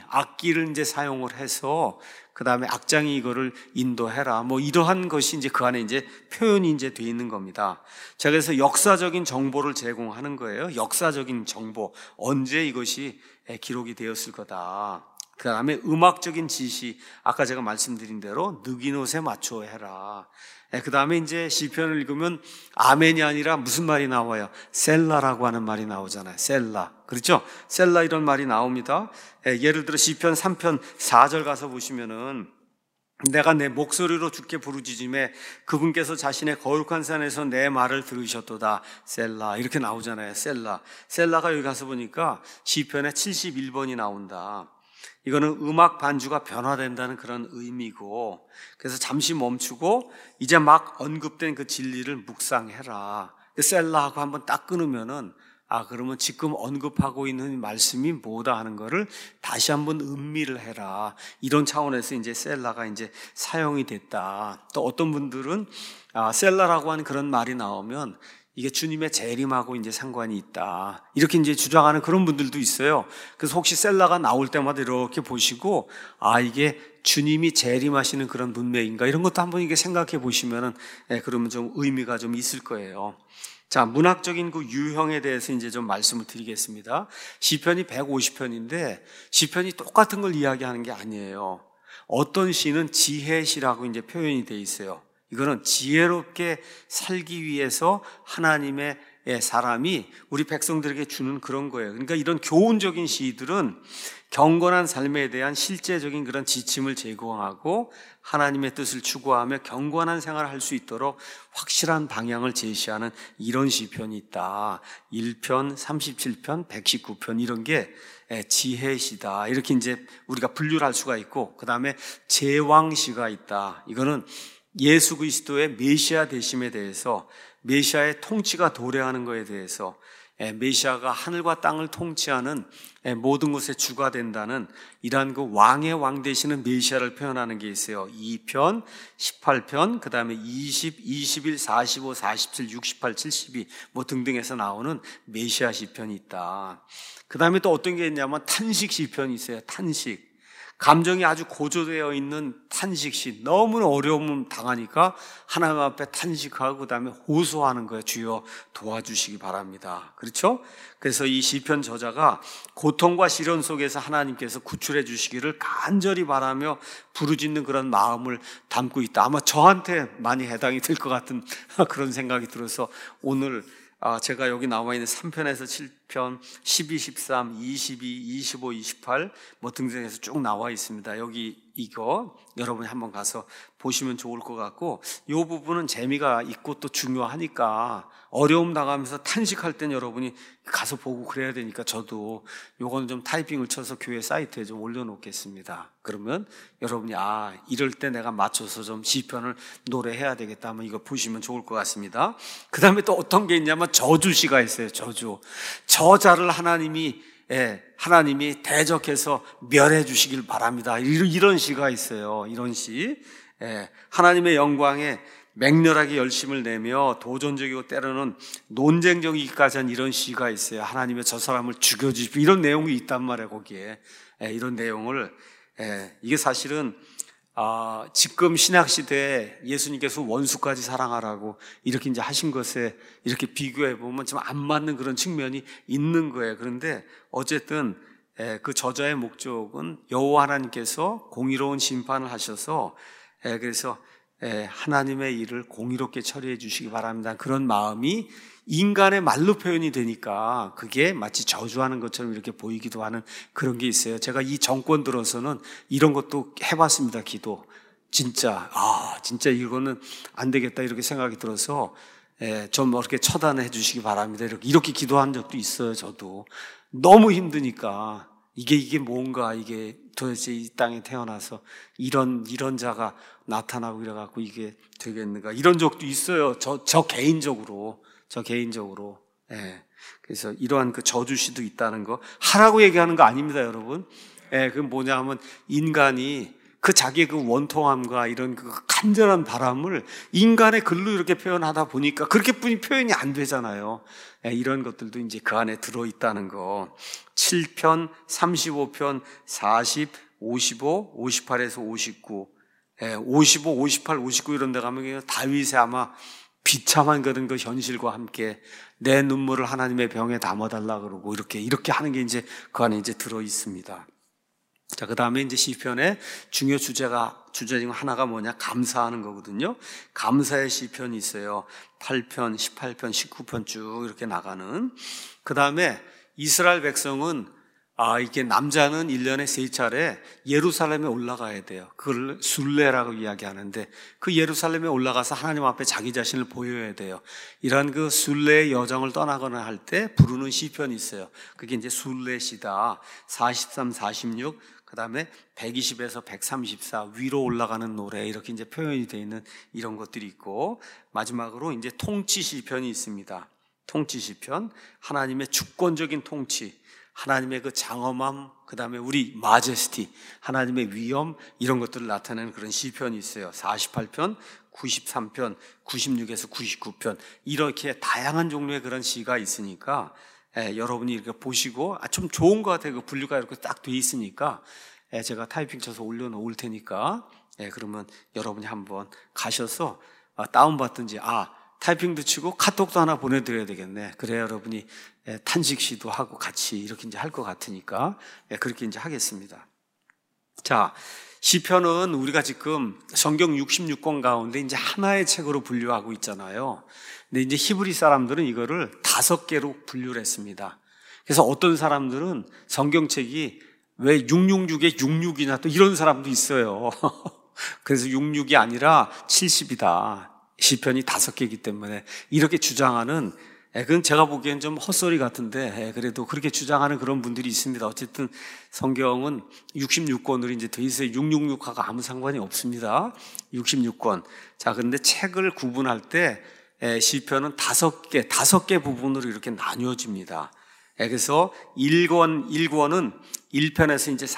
악기를 이제 사용을 해서 그 다음에 악장이 이거를 인도해라. 뭐 이러한 것이 이제 그 안에 이제 표현이 이제 되어 있는 겁니다. 자, 그래서 역사적인 정보를 제공하는 거예요. 역사적인 정보. 언제 이것이 기록이 되었을 거다. 그 다음에 음악적인 지시, 아까 제가 말씀드린 대로 느기노에 맞추어 해라. 그 다음에 이제 시편을 읽으면 아멘이 아니라 무슨 말이 나와요? 셀라라고 하는 말이 나오잖아요. 셀라. 그렇죠? 셀라 이런 말이 나옵니다. 예를 들어 시편 3편 4절 가서 보시면은 내가 내 목소리로 주께 부르짖음에 그분께서 자신의 거룩한 산에서 내 말을 들으셨도다. 셀라. 이렇게 나오잖아요. 셀라가 여기 가서 보니까 시편에 71번이 나온다. 이거는 음악 반주가 변화된다는 그런 의미고, 그래서 잠시 멈추고 이제 막 언급된 그 진리를 묵상해라. 셀라하고 한번 딱 끊으면은 그러면 지금 언급하고 있는 말씀이 뭐다 하는 거를 다시 한번 음미를 해라. 이런 차원에서 이제 셀라가 이제 사용이 됐다. 또 어떤 분들은 셀라라고 하는 그런 말이 나오면 이게 주님의 재림하고 이제 상관이 있다. 이렇게 이제 주장하는 그런 분들도 있어요. 그래서 혹시 셀라가 나올 때마다 이렇게 보시고, 이게 주님이 재림하시는 그런 문맥인가? 이런 것도 한번 이게 생각해 보시면은, 그러면 좀 의미가 좀 있을 거예요. 자, 문학적인 그 유형에 대해서 이제 좀 말씀을 드리겠습니다. 시편이 150편인데, 시편이 똑같은 걸 이야기하는 게 아니에요. 어떤 시는 지혜시라고 이제 표현이 되어 있어요. 이거는 지혜롭게 살기 위해서 하나님의 사람이 우리 백성들에게 주는 그런 거예요. 그러니까 이런 교훈적인 시들은 경건한 삶에 대한 실제적인 그런 지침을 제공하고 하나님의 뜻을 추구하며 경건한 생활을 할 수 있도록 확실한 방향을 제시하는 이런 시편이 있다. 1편, 37편, 119편 이런 게 지혜시다. 이렇게 이제 우리가 분류를 할 수가 있고, 그 다음에 제왕시가 있다. 이거는 예수 그리스도의 메시아 되심에 대해서, 메시아의 통치가 도래하는 것에 대해서, 메시아가 하늘과 땅을 통치하는 모든 것의 주가 된다는 이러한 그 왕의 왕 되시는 메시아를 표현하는 게 있어요. 2편, 18편, 그 다음에 20, 21, 45, 47, 68, 72 뭐 등등해서 나오는 메시아 시편이 있다. 그 다음에 또 어떤 게 있냐면 탄식 시편이 있어요. 탄식. 감정이 아주 고조되어 있는 탄식시, 너무나 어려움 당하니까 하나님 앞에 탄식하고 그 다음에 호소하는 거예요. 주여 도와주시기 바랍니다. 그렇죠? 그래서 이 시편 저자가 고통과 시련 속에서 하나님께서 구출해 주시기를 간절히 바라며 부르짖는 그런 마음을 담고 있다. 아마 저한테 많이 해당이 될 것 같은 그런 생각이 들어서 오늘 제가 여기 나와 있는 3편에서 7편, 12, 13, 22, 25, 28 뭐 등등해서 쭉 나와 있습니다. 여기 이거 여러분이 한번 가서 보시면 좋을 것 같고, 이 부분은 재미가 있고 또 중요하니까 어려움 당하면서 탄식할 땐 여러분이 가서 보고 그래야 되니까 저도 요거는 좀 타이핑을 쳐서 교회 사이트에 좀 올려놓겠습니다. 그러면 여러분이 이럴 때 내가 맞춰서 좀 시편을 노래해야 되겠다 하면 이거 보시면 좋을 것 같습니다. 그 다음에 또 어떤 게 있냐면 저주시가 있어요. 저자를 하나님이 대적해서 멸해 주시길 바랍니다. 이런 시가 있어요. 이런 시. 하나님의 영광에 맹렬하게 열심을 내며 도전적이고 때로는 논쟁적이기까지 한 이런 시가 있어요. 하나님의 저 사람을 죽여주십시오. 이런 내용이 있단 말이에요. 거기에. 이런 내용을 이게 사실은 지금 신약 시대에 예수님께서 원수까지 사랑하라고 이렇게 이제 하신 것에 이렇게 비교해 보면 좀 안 맞는 그런 측면이 있는 거예요. 그런데 어쨌든 그 저자의 목적은 여호와 하나님께서 공의로운 심판을 하셔서 그래서 하나님의 일을 공의롭게 처리해 주시기 바랍니다. 그런 마음이 인간의 말로 표현이 되니까 그게 마치 저주하는 것처럼 이렇게 보이기도 하는 그런 게 있어요. 제가 이 정권 들어서는 이런 것도 해봤습니다. 기도. 진짜 이거는 안 되겠다 이렇게 생각이 들어서 좀 이렇게 처단해 주시기 바랍니다. 이렇게 기도한 적도 있어요. 저도 너무 힘드니까 이게 뭔가 이게 도대체 이 땅에 태어나서 이런 자가 나타나고 이래갖고 이게 되겠는가 이런 적도 있어요. 저 개인적으로. 그래서 이러한 그 저주시도 있다는 거 하라고 얘기하는 거 아닙니다, 여러분. 그건 뭐냐면 인간이 그 자기의 그 원통함과 이런 그 간절한 바람을 인간의 글로 이렇게 표현하다 보니까 그렇게 뿐이 표현이 안 되잖아요. 이런 것들도 이제 그 안에 들어있다는 거. 7편, 35편, 40, 55, 58에서 59, 55, 58, 59 이런 데 가면 다윗의 아마 비참한 그런 그 현실과 함께 내 눈물을 하나님의 병에 담아달라 그러고 이렇게 하는 게 이제 그 안에 이제 들어 있습니다. 자, 그 다음에 이제 시편의 중요 주제 중 하나가 뭐냐? 감사하는 거거든요. 감사의 시편이 있어요. 8편, 18편, 19편 쭉 이렇게 나가는. 그 다음에 이스라엘 백성은 이게 남자는 1년에 3차례 예루살렘에 올라가야 돼요. 그걸 순례라고 이야기하는데 그 예루살렘에 올라가서 하나님 앞에 자기 자신을 보여야 돼요. 이런 그 순례의 여정을 떠나거나 할 때 부르는 시편이 있어요. 그게 이제 순례시다. 43, 46, 그 다음에 120에서 134 위로 올라가는 노래 이렇게 이제 표현이 되어 있는 이런 것들이 있고 마지막으로 이제 통치 시편이 있습니다. 통치 시편, 하나님의 주권적인 통치. 하나님의 그 장엄함, 그 다음에 우리 마제스티, 하나님의 위엄 이런 것들을 나타내는 그런 시편이 있어요. 48편, 93편, 96에서 99편 이렇게 다양한 종류의 그런 시가 있으니까 여러분이 이렇게 보시고 좀 좋은 것 같아요. 그 분류가 이렇게 딱 돼 있으니까 제가 타이핑 쳐서 올려놓을 테니까 그러면 여러분이 한번 가셔서 다운받든지 타이핑도 치고 카톡도 하나 보내드려야 되겠네. 그래야 여러분이 탄식시도 하고 같이 이렇게 이제 할 것 같으니까 그렇게 이제 하겠습니다. 자, 시편은 우리가 지금 성경 66권 가운데 이제 하나의 책으로 분류하고 있잖아요. 근데 이제 히브리 사람들은 이거를 5개로 분류를 했습니다. 그래서 어떤 사람들은 성경책이 왜 666에 66이냐 또 이런 사람도 있어요. 그래서 66이 아니라 70이다. 시편이 5개이기 때문에 이렇게 주장하는 그건 제가 보기엔 좀 헛소리 같은데 그래도 그렇게 주장하는 그런 분들이 있습니다. 어쨌든 성경은 66권으로 이제 돼 있어요. 666하고 아무 상관이 없습니다. 66권. 자, 그런데 책을 구분할 때 시편은 5개 부분으로 이렇게 나뉘어집니다. 그래서 1권은 1편에서 이제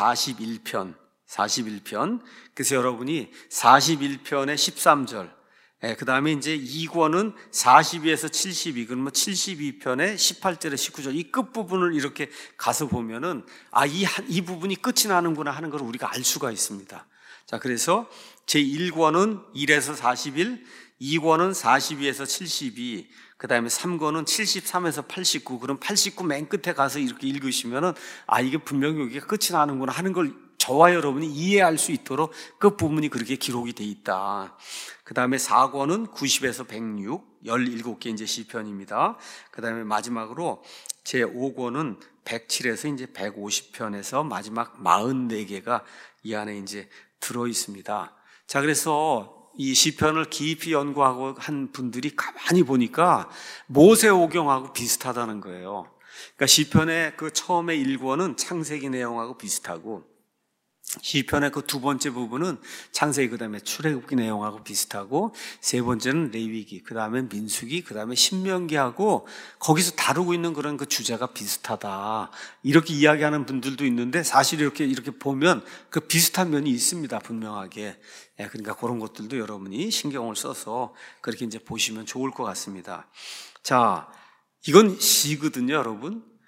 41편. 그래서 여러분이 41편의 13절 그 다음에 이제 2권은 42에서 72, 그러면 72편의 18절에 19절, 이 끝부분을 이렇게 가서 보면은, 이 부분이 끝이 나는구나 하는 걸 우리가 알 수가 있습니다. 자, 그래서 제 1권은 1에서 41, 2권은 42에서 72, 그 다음에 3권은 73에서 89, 그럼 89 맨 끝에 가서 이렇게 읽으시면은, 이게 분명히 여기가 끝이 나는구나 하는 걸 저와 여러분이 이해할 수 있도록 끝부분이 그렇게 기록이 돼 있다. 그 다음에 4권은 90에서 106, 17개 이제 시편입니다. 그 다음에 마지막으로 제 5권은 107에서 이제 150편에서 마지막 44개가 이 안에 이제 들어 있습니다. 자, 그래서 이 시편을 깊이 연구하고 한 분들이 가만히 보니까 모세오경하고 비슷하다는 거예요. 그러니까 시편의 그 처음에 1권은 창세기 내용하고 비슷하고 시편의 그 2번째 부분은 창세기 그 다음에 출애굽기 내용하고 비슷하고 세 번째는 레위기 그 다음에 민수기 그 다음에 신명기하고 거기서 다루고 있는 그런 그 주제가 비슷하다 이렇게 이야기하는 분들도 있는데 사실 이렇게 보면 그 비슷한 면이 있습니다. 분명하게. 그러니까 그런 것들도 여러분이 신경을 써서 그렇게 이제 보시면 좋을 것 같습니다. 자, 이건 시거든요, 여러분.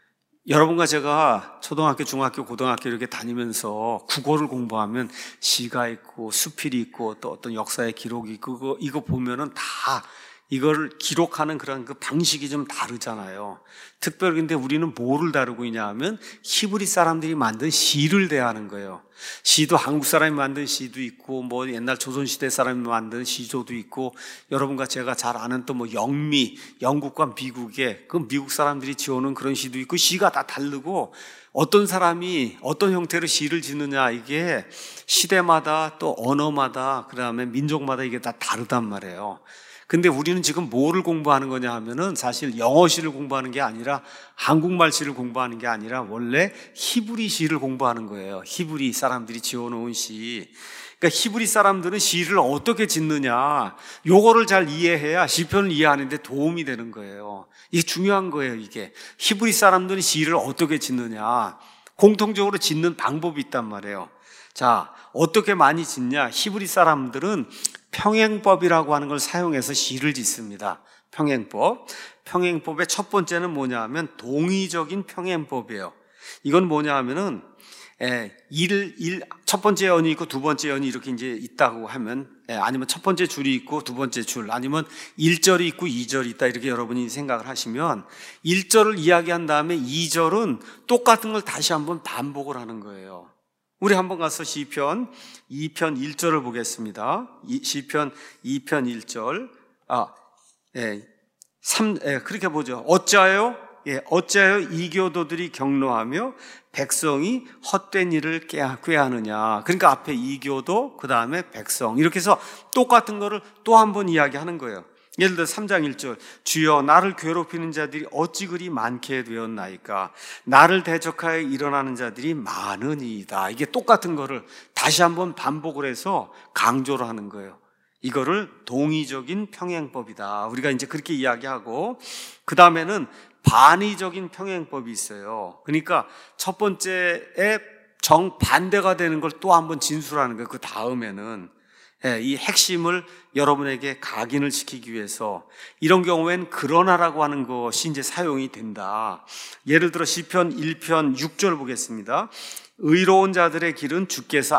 여러분과 제가 초등학교, 중학교, 고등학교 이렇게 다니면서 국어를 공부하면 시가 있고 수필이 있고 또 어떤 역사의 기록이 있고 이거 보면은 다 이거를 기록하는 그런 그 방식이 좀 다르잖아요. 특별히 근데 우리는 뭐를 다루고 있냐 하면 히브리 사람들이 만든 시를 대하는 거예요. 시도 한국 사람이 만든 시도 있고 뭐 옛날 조선시대 사람이 만든 시조도 있고 여러분과 제가 잘 아는 또 뭐 영미, 영국과 미국의 그 미국 사람들이 지어오는 그런 시도 있고 시가 다 다르고 어떤 사람이 어떤 형태로 시를 짓느냐 이게 시대마다 또 언어마다 그다음에 민족마다 이게 다 다르단 말이에요. 근데 우리는 지금 뭐를 공부하는 거냐 하면은 사실 영어시를 공부하는 게 아니라 한국말시를 공부하는 게 아니라 원래 히브리 시를 공부하는 거예요. 히브리 사람들이 지어놓은 시. 그러니까 히브리 사람들은 시를 어떻게 짓느냐 요거를 잘 이해해야 시편을 이해하는데 도움이 되는 거예요. 이게 중요한 거예요. 이게 히브리 사람들은 시를 어떻게 짓느냐 공통적으로 짓는 방법이 있단 말이에요. 자, 어떻게 많이 짓냐? 히브리 사람들은 평행법이라고 하는 걸 사용해서 시를 짓습니다. 평행법. 평행법의 첫 번째는 뭐냐 하면 동의적인 평행법이에요. 이건 뭐냐 하면은 첫 번째 연이 있고 두 번째 연이 이렇게 이제 있다고 하면 아니면 첫 번째 줄이 있고 두 번째 줄 아니면 1절이 있고 2절이 있다 이렇게 여러분이 생각을 하시면 1절을 이야기한 다음에 2절은 똑같은 걸 다시 한번 반복을 하는 거예요. 우리 한번 가서 시편 2편 1절을 보겠습니다. 시편 2편 1절. 그렇게 보죠. 어찌하여 이교도들이 경노하며 백성이 헛된 일을 꾀하느냐. 그러니까 앞에 이교도, 그 다음에 백성. 이렇게 해서 똑같은 거를 또 한 번 이야기하는 거예요. 예를 들어 3장 1절 주여 나를 괴롭히는 자들이 어찌 그리 많게 되었나이까 나를 대적하여 일어나는 자들이 많으니이다. 이게 똑같은 거를 다시 한번 반복을 해서 강조를 하는 거예요. 이거를 동의적인 평행법이다. 우리가 이제 그렇게 이야기하고 그 다음에는 반의적인 평행법이 있어요. 그러니까 첫 번째에 정반대가 되는 걸 또 한번 진술하는 거예요. 그 다음에는 이 핵심을 여러분에게 각인을 시키기 위해서 이런 경우엔 그러나라고 하는 것이 이제 사용이 된다. 예를 들어 시편 1편 6절 보겠습니다. 의로운 자들의 길은 주께서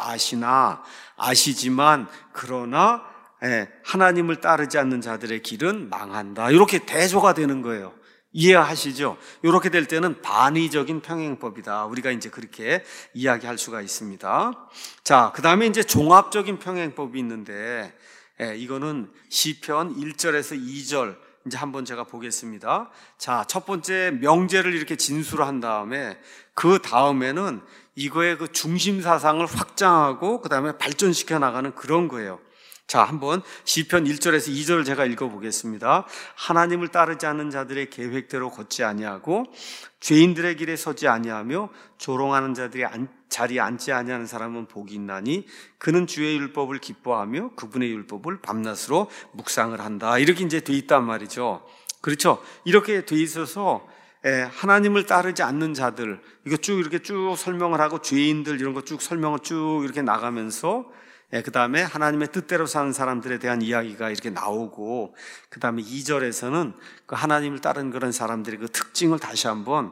아시지만 그러나 하나님을 따르지 않는 자들의 길은 망한다. 이렇게 대조가 되는 거예요. 이해하시죠? 이렇게 될 때는 반의적인 평행법이다. 우리가 이제 그렇게 이야기할 수가 있습니다. 자, 그 다음에 이제 종합적인 평행법이 있는데, 이거는 시편 1절에서 2절 이제 한번 제가 보겠습니다. 자, 첫 번째 명제를 이렇게 진술한 다음에 그 다음에는 이거의 그 중심 사상을 확장하고 그 다음에 발전시켜 나가는 그런 거예요. 자, 한번 시편 1절에서 2절을 제가 읽어보겠습니다. 하나님을 따르지 않는 자들의 계획대로 걷지 아니하고 죄인들의 길에 서지 아니하며 조롱하는 자들이 자리에 앉지 아니하는 사람은 복이 있나니 그는 주의 율법을 기뻐하며 그분의 율법을 밤낮으로 묵상을 한다. 이렇게 이제 돼 있단 말이죠. 그렇죠? 이렇게 돼 있어서 하나님을 따르지 않는 자들 이거 쭉 이렇게 쭉 설명을 하고 죄인들 이런 거 쭉 설명을 쭉 이렇게 나가면서 그 다음에 하나님의 뜻대로 사는 사람들에 대한 이야기가 이렇게 나오고 그 다음에 2절에서는 그 하나님을 따르는 그런 사람들의 그 특징을 다시 한번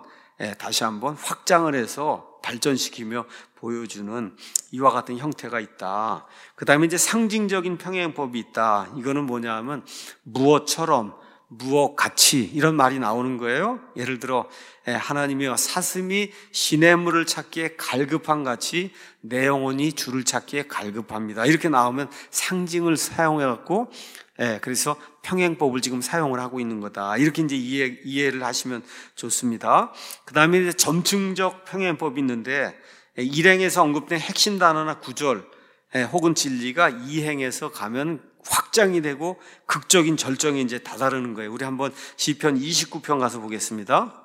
확장을 해서 발전시키며 보여주는 이와 같은 형태가 있다. 그 다음에 이제 상징적인 평행법이 있다. 이거는 뭐냐 하면 무엇처럼 무엇같이 이런 말이 나오는 거예요. 예를 들어 하나님이여 사슴이 시냇물을 찾기에 갈급한 같이 내 영혼이 주를 찾기에 갈급합니다. 이렇게 나오면 상징을 사용해 갖고 그래서 평행법을 지금 사용을 하고 있는 거다. 이렇게 이제 이해를 하시면 좋습니다. 그 다음에 이제 점층적 평행법이 있는데 일행에서 언급된 핵심 단어나 구절 혹은 진리가 이행에서 가면 확장이 되고 극적인 절정에 이제 다다르는 거예요. 우리 한번 시편 29편 가서 보겠습니다.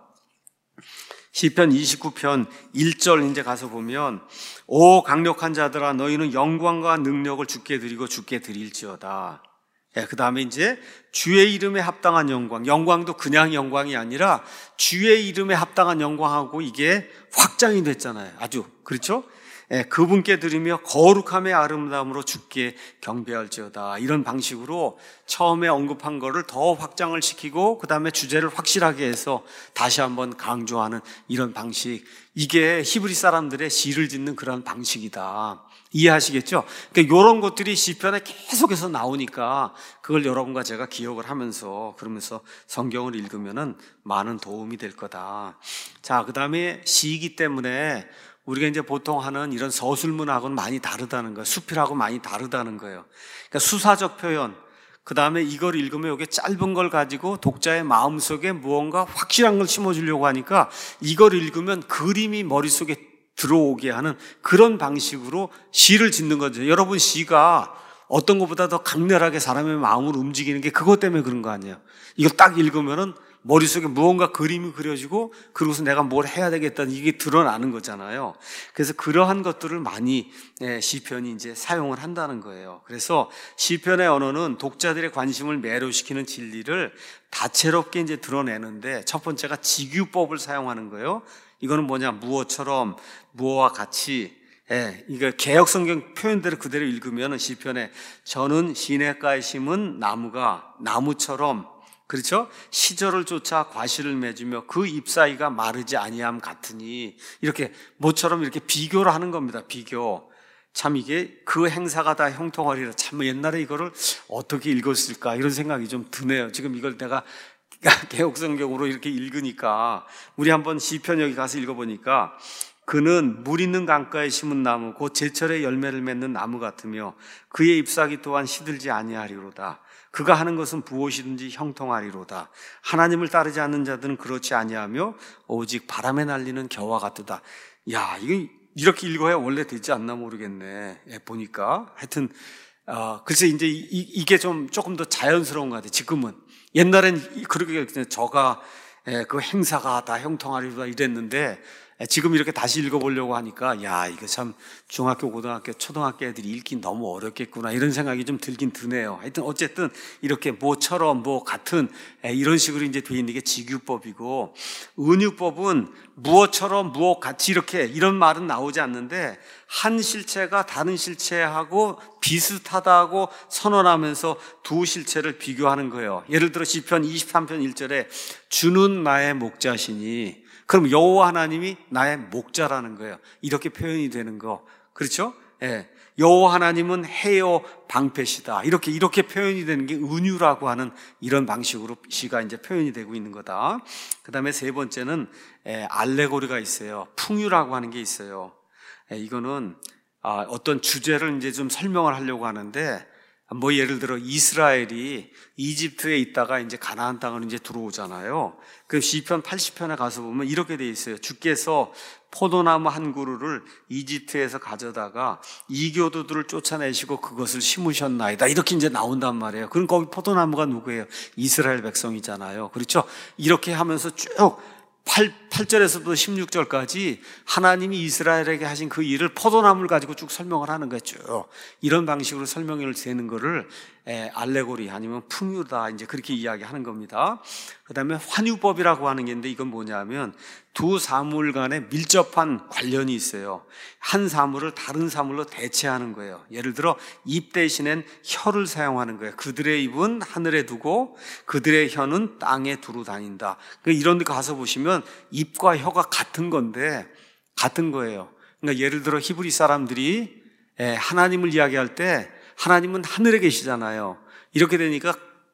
시편 29편 1절 이제 가서 보면 오 강력한 자들아 너희는 영광과 능력을 주께 드리고 주께 드릴지어다. 그 다음에 이제 주의 이름에 합당한 영광도 그냥 영광이 아니라 주의 이름에 합당한 영광하고 이게 확장이 됐잖아요. 아주 그렇죠? 그분께 드리며 거룩함의 아름다움으로 주께 경배할지어다. 이런 방식으로 처음에 언급한 거를 더 확장을 시키고 그 다음에 주제를 확실하게 해서 다시 한번 강조하는 이런 방식, 이게 히브리 사람들의 시를 짓는 그런 방식이다. 이해하시겠죠? 그러니까 이런 것들이 시편에 계속해서 나오니까 그걸 여러분과 제가 기억을 하면서 그러면서 성경을 읽으면은 많은 도움이 될 거다. 자, 그 다음에 시이기 때문에 우리가 이제 보통 하는 이런 서술문하고는 많이 다르다는 거예요. 수필하고 많이 다르다는 거예요. 그러니까 수사적 표현, 그 다음에 이걸 읽으면 이게 짧은 걸 가지고 독자의 마음속에 무언가 확실한 걸 심어주려고 하니까 이걸 읽으면 그림이 머릿속에 들어오게 하는 그런 방식으로 시를 짓는 거죠. 여러분, 시가 어떤 것보다 더 강렬하게 사람의 마음을 움직이는 게 그것 때문에 그런 거 아니에요. 이걸 딱 읽으면은 머릿속에 무언가 그림이 그려지고 그러고서 내가 뭘 해야 되겠다는 이게 드러나는 거잖아요. 그래서 그러한 것들을 많이 시편이 이제 사용을 한다는 거예요. 그래서 시편의 언어는 독자들의 관심을 매료시키는 진리를 다채롭게 이제 드러내는데 첫 번째가 직유법을 사용하는 거예요. 이거는 뭐냐, 무어처럼, 무어와 같이. 이거 개역 성경 표현대로 그대로 읽으면 시편에 저는 시냇가에 심은 나무가 나무처럼, 그렇죠? 시절을 쫓아 과실을 맺으며 그 잎사이가 마르지 아니함 같으니, 이렇게 모처럼 이렇게 비교를 하는 겁니다. 비교. 참 이게 그 행사가 다 형통하리라. 참 옛날에 이거를 어떻게 읽었을까 이런 생각이 좀 드네요. 지금 이걸 내가 개역성경으로 이렇게 읽으니까 우리 한번 시편 여기 가서 읽어보니까 그는 물 있는 강가에 심은 나무 곧 제철에 열매를 맺는 나무 같으며 그의 잎사귀 또한 시들지 아니하리로다. 그가 하는 것은 무엇이든지 형통하리로다. 하나님을 따르지 않는 자들은 그렇지 아니하며 오직 바람에 날리는 겨와 같도다. 야, 이거 이렇게 읽어야 원래 되지 않나 모르겠네. 보니까 하여튼 글쎄 이제 이게 좀 조금 더 자연스러운 것 같아요. 지금은. 옛날엔 그렇게 저가 그 행사가 다 형통하리로다 이랬는데 지금 이렇게 다시 읽어보려고 하니까 야, 이거 참 중학교, 고등학교, 초등학교 애들이 읽기 너무 어렵겠구나 이런 생각이 좀 들긴 드네요. 하여튼 어쨌든 이렇게 뭐처럼 뭐 같은 이런 식으로 이제 돼 있는 게 직유법이고, 은유법은 무엇처럼 무엇 같이 이렇게 이런 말은 나오지 않는데 한 실체가 다른 실체하고 비슷하다고 선언하면서 두 실체를 비교하는 거예요. 예를 들어 시편 23편 1절에 주는 나의 목자시니, 그럼 여호와 하나님이 나의 목자라는 거예요. 이렇게 표현이 되는 거. 그렇죠? 예. 여호와 하나님은 해요 방패시다. 이렇게 표현이 되는 게 은유라고 하는 이런 방식으로 시가 이제 표현이 되고 있는 거다. 그다음에 세 번째는 알레고리가 있어요. 풍유라고 하는 게 있어요. 이거는 어떤 주제를 이제 좀 설명을 하려고 하는데, 뭐 예를 들어 이스라엘이 이집트에 있다가 이제 가나안 땅을 이제 들어오잖아요. 그 시편 80편에 가서 보면 이렇게 돼 있어요. 주께서 포도나무 한 그루를 이집트에서 가져다가 이교도들을 쫓아내시고 그것을 심으셨나이다. 이렇게 이제 나온단 말이에요. 그럼 거기 포도나무가 누구예요? 이스라엘 백성이잖아요. 그렇죠? 이렇게 하면서 쭉 8절에서부터 16절까지 하나님이 이스라엘에게 하신 그 일을 포도나무를 가지고 쭉 설명을 하는 거예요. 쭉 이런 방식으로 설명을 되는 거를 알레고리 아니면 풍유다 이제 그렇게 이야기하는 겁니다. 그다음에 환유법이라고 하는 게 있는데 이건 뭐냐면 두 사물 간에 밀접한 관련이 있어요. 한 사물을 다른 사물로 대체하는 거예요. 예를 들어 입 대신엔 혀를 사용하는 거예요. 그들의 입은 하늘에 두고 그들의 혀는 땅에 두루 다닌다. 이런 데 가서 보시면 입과 혀가 같은 건데 같은 거예요. 그러니까 예를 들어 히브리 사람들이 하나님을 이야기할 때 하나님은 하늘에 계시잖아요. 이렇게 되니까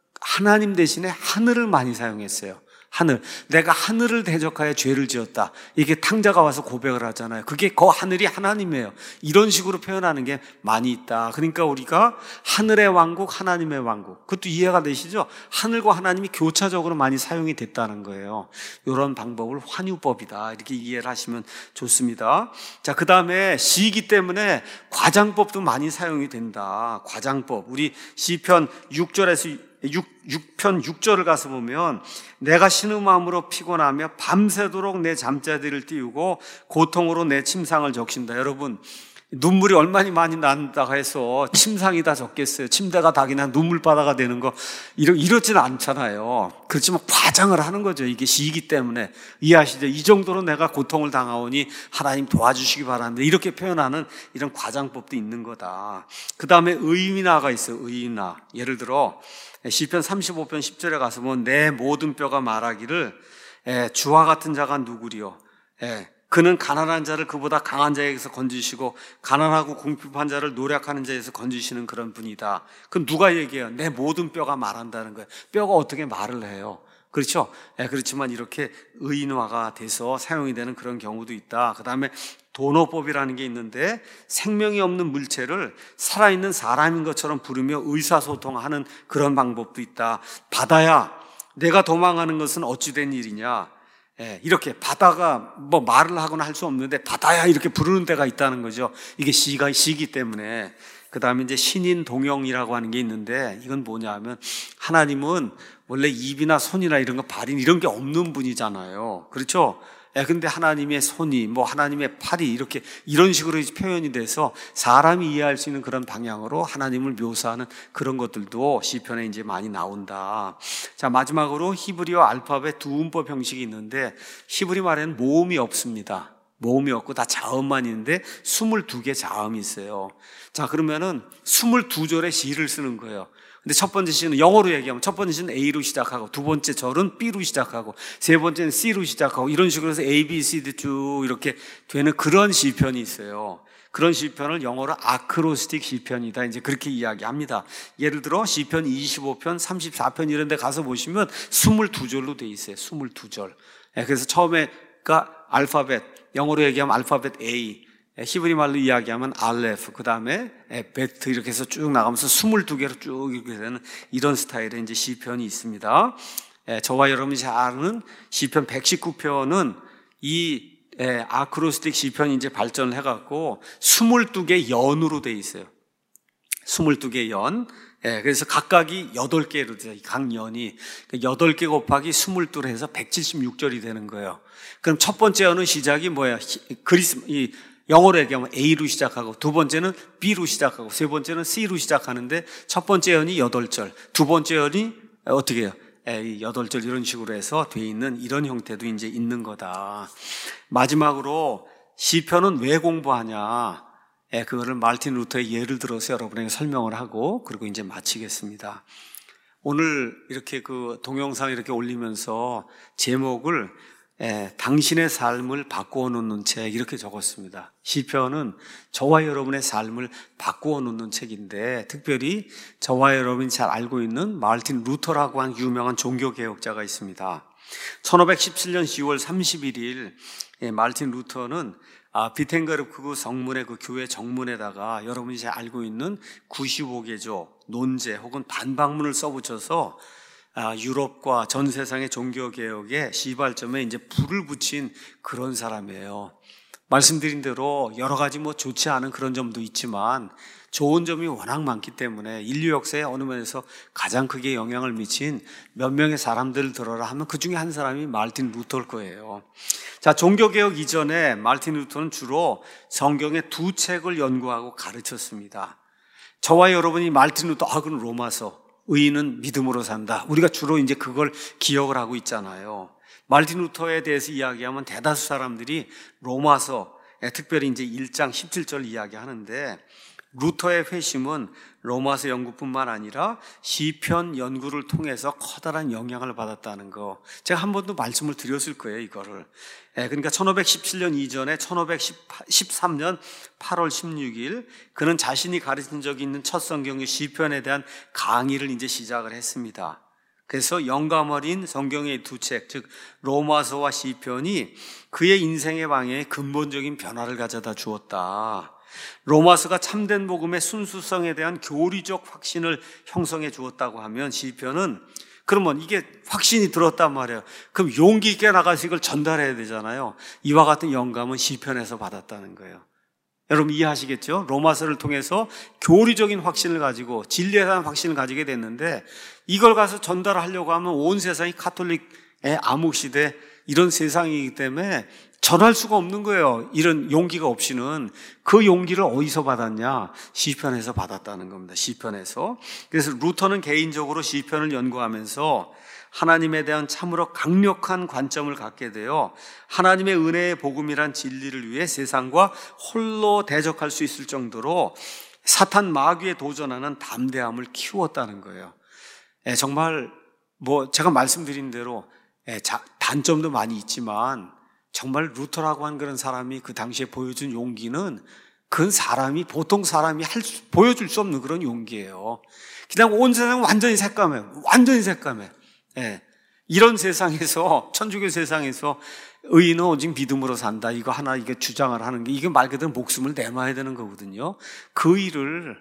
하나님 대신에 하늘을 많이 사용했어요. 하늘. 내가 하늘을 대적하여 죄를 지었다. 이게 탕자가 와서 고백을 하잖아요. 그게 그 하늘이 하나님이에요. 이런 식으로 표현하는 게 많이 있다. 그러니까 우리가 하늘의 왕국, 하나님의 왕국. 그것도 이해가 되시죠? 하늘과 하나님이 교차적으로 많이 사용이 됐다는 거예요. 이런 방법을 환유법이다. 이렇게 이해를 하시면 좋습니다. 자, 그 다음에 시이기 때문에 과장법도 많이 사용이 된다. 과장법. 우리 시편 6절에서 6편 6절을 가서 보면 내가 신음함으로 피곤하며 밤새도록 내 잠자리를 띄우고 고통으로 내 침상을 적신다. 여러분, 눈물이 얼마나 많이 난다고 해서 침상이 다 적겠어요. 침대가 다 그냥 눈물바다가 되는 거 이렇지는 않잖아요. 그렇지만 과장을 하는 거죠. 이게 시기 때문에. 이해하시죠? 이 정도로 내가 고통을 당하오니 하나님 도와주시기 바라는데, 이렇게 표현하는 이런 과장법도 있는 거다. 그 다음에 의인화가 있어요. 의인화. 예를 들어 시편 35편 10절에 가서 보면 내 모든 뼈가 말하기를 주와 같은 자가 누구리요. 그는 가난한 자를 그보다 강한 자에게서 건지시고 가난하고 궁핍한 자를 노력하는 자에서 건지시는 그런 분이다. 그럼 누가 얘기해요? 내 모든 뼈가 말한다는 거예요. 뼈가 어떻게 말을 해요? 그렇죠? 그렇지만 이렇게 의인화가 돼서 사용이 되는 그런 경우도 있다. 그 다음에 도노법이라는 게 있는데, 생명이 없는 물체를 살아있는 사람인 것처럼 부르며 의사소통하는 그런 방법도 있다. 바다야, 내가 도망하는 것은 어찌 된 일이냐? 이렇게 바다가 뭐 말을 하거나 할 수 없는데 바다야 이렇게 부르는 데가 있다는 거죠. 이게 시기 때문에. 그 다음에 이제 신인 동영이라고 하는 게 있는데, 이건 뭐냐 하면 하나님은 원래 입이나 손이나 이런 거 발인 이런 게 없는 분이잖아요. 그렇죠? 근데 하나님의 손이 뭐 하나님의 팔이 이렇게 이런 식으로 표현이 돼서 사람이 이해할 수 있는 그런 방향으로 하나님을 묘사하는 그런 것들도 시편에 이제 많이 나온다. 자, 마지막으로 히브리어 알파벳 두 음법 형식이 있는데, 히브리 말에는 모음이 없습니다. 모음이 없고 다 자음만 있는데 22개 자음이 있어요. 자, 그러면은 22절의 시를 쓰는 거예요. 근데 첫 번째 시는 영어로 얘기하면 첫 번째 시는 A로 시작하고, 두 번째 절은 B로 시작하고, 세 번째는 C로 시작하고, 이런 식으로 해서 A, B, C, D 쭉 이렇게 되는 그런 시편이 있어요. 그런 시편을 영어로 아크로스틱 시편이다, 이제 그렇게 이야기합니다. 예를 들어 시편 25편, 34편 이런 데 가서 보시면 22절로 돼 있어요. 22절. 그래서 처음에가 알파벳, 영어로 얘기하면 알파벳 A, 히브리 말로 이야기하면 알레프, 그 다음에 베트, 이렇게 해서 쭉 나가면서 22개로 쭉 이렇게 되는 이런 스타일의 이제 시편이 있습니다. 저와 여러분이 잘 아는 시편 119편은 이 아크로스틱 시편이 이제 발전을 해갖고 22개 연으로 돼 있어요. 22개 연. 그래서 각각이 8개로 돼요. 각 연이 8개 곱하기 22를 해서 176절이 되는 거예요. 그럼 첫 번째 연은 시작이 뭐야? 영어로 얘기하면 A로 시작하고, 두 번째는 B로 시작하고, 세 번째는 C로 시작하는데, 첫 번째 연이 8절, 두 번째 연이 어떻게 해요? 8절 이런 식으로 해서 돼 있는 이런 형태도 이제 있는 거다. 마지막으로 시편은 왜 공부하냐? 그거를 마르틴 루터의 예를 들어서 여러분에게 설명을 하고, 그리고 이제 마치겠습니다. 오늘 이렇게 그 동영상 이렇게 올리면서 제목을 당신의 삶을 바꾸어 놓는 책 이렇게 적었습니다. 시편은 저와 여러분의 삶을 바꾸어 놓는 책인데, 특별히 저와 여러분이 잘 알고 있는 마르틴 루터라고 하는 유명한 종교개혁자가 있습니다. 1517년 10월 31일 마르틴 루터는 비텐거르크 성문의 그 교회 정문에다가 여러분이 잘 알고 있는 95개조 논제 혹은 반박문을 써붙여서 유럽과 전 세상의 종교개혁의 시발점에 이제 불을 붙인 그런 사람이에요. 말씀드린 대로 여러 가지 뭐 좋지 않은 그런 점도 있지만 좋은 점이 워낙 많기 때문에 인류 역사에 어느 면에서 가장 크게 영향을 미친 몇 명의 사람들을 들어라 하면 그 중에 한 사람이 마르틴 루터일 거예요. 자, 종교개혁 이전에 마르틴 루터는 주로 성경의 두 책을 연구하고 가르쳤습니다. 저와 여러분이 마르틴 루터, 그건 로마서, 의인은 믿음으로 산다. 우리가 주로 이제 그걸 기억을 하고 있잖아요. 마르틴 루터에 대해서 이야기하면 대다수 사람들이 로마서, 특별히 이제 1장 17절 이야기하는데, 루터의 회심은 로마서 연구뿐만 아니라 시편 연구를 통해서 커다란 영향을 받았다는 거, 제가 한 번도 말씀을 드렸을 거예요, 이거를. 그러니까 1517년 이전에 1513년 8월 16일 그는 자신이 가르친 적이 있는 첫 성경의 시편에 대한 강의를 이제 시작을 했습니다. 그래서 영감 어린 성경의 두 책, 즉 로마서와 시편이 그의 인생의 방향에 근본적인 변화를 가져다 주었다. 로마서가 참된 복음의 순수성에 대한 교리적 확신을 형성해 주었다고 하면, 시편은 그러면 이게 확신이 들었단 말이에요. 그럼 용기 있게 나가서 이걸 전달해야 되잖아요. 이와 같은 영감은 시편에서 받았다는 거예요. 여러분 이해하시겠죠? 로마서를 통해서 교리적인 확신을 가지고 진리에 대한 확신을 가지게 됐는데, 이걸 가서 전달하려고 하면 온 세상이 카톨릭의 암흑시대 이런 세상이기 때문에 전할 수가 없는 거예요. 이런 용기가 없이는. 그 용기를 어디서 받았냐? 시편에서 받았다는 겁니다. 시편에서. 그래서 루터는 개인적으로 시편을 연구하면서 하나님에 대한 참으로 강력한 관점을 갖게 되어 하나님의 은혜의 복음이란 진리를 위해 세상과 홀로 대적할 수 있을 정도로 사탄 마귀에 도전하는 담대함을 키웠다는 거예요. 정말 제가 말씀드린 대로 단점도 많이 있지만 정말 루터라고 한 그런 사람이 그 당시에 보여준 용기는 보통 사람이 보여줄 수 없는 그런 용기예요. 그냥 온 세상 완전히 새까매. 이런 세상에서, 천주교 세상에서 의인은 오직 믿음으로 산다. 이거 주장을 하는 게, 이게 말 그대로 목숨을 내놔야 되는 거거든요. 그 일을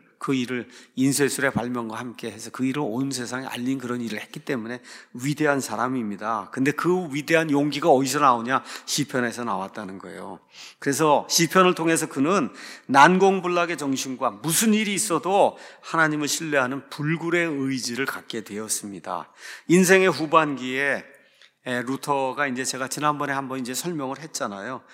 인쇄술의 발명과 함께 해서 그 일을 온 세상에 알린 그런 일을 했기 때문에 위대한 사람입니다. 근데 그 위대한 용기가 어디서 나오냐? 시편에서 나왔다는 거예요. 그래서 시편을 통해서 그는 난공불락의 정신과 무슨 일이 있어도 하나님을 신뢰하는 불굴의 의지를 갖게 되었습니다. 인생의 후반기에 루터가 제가 지난번에 한번 설명을 했잖아요.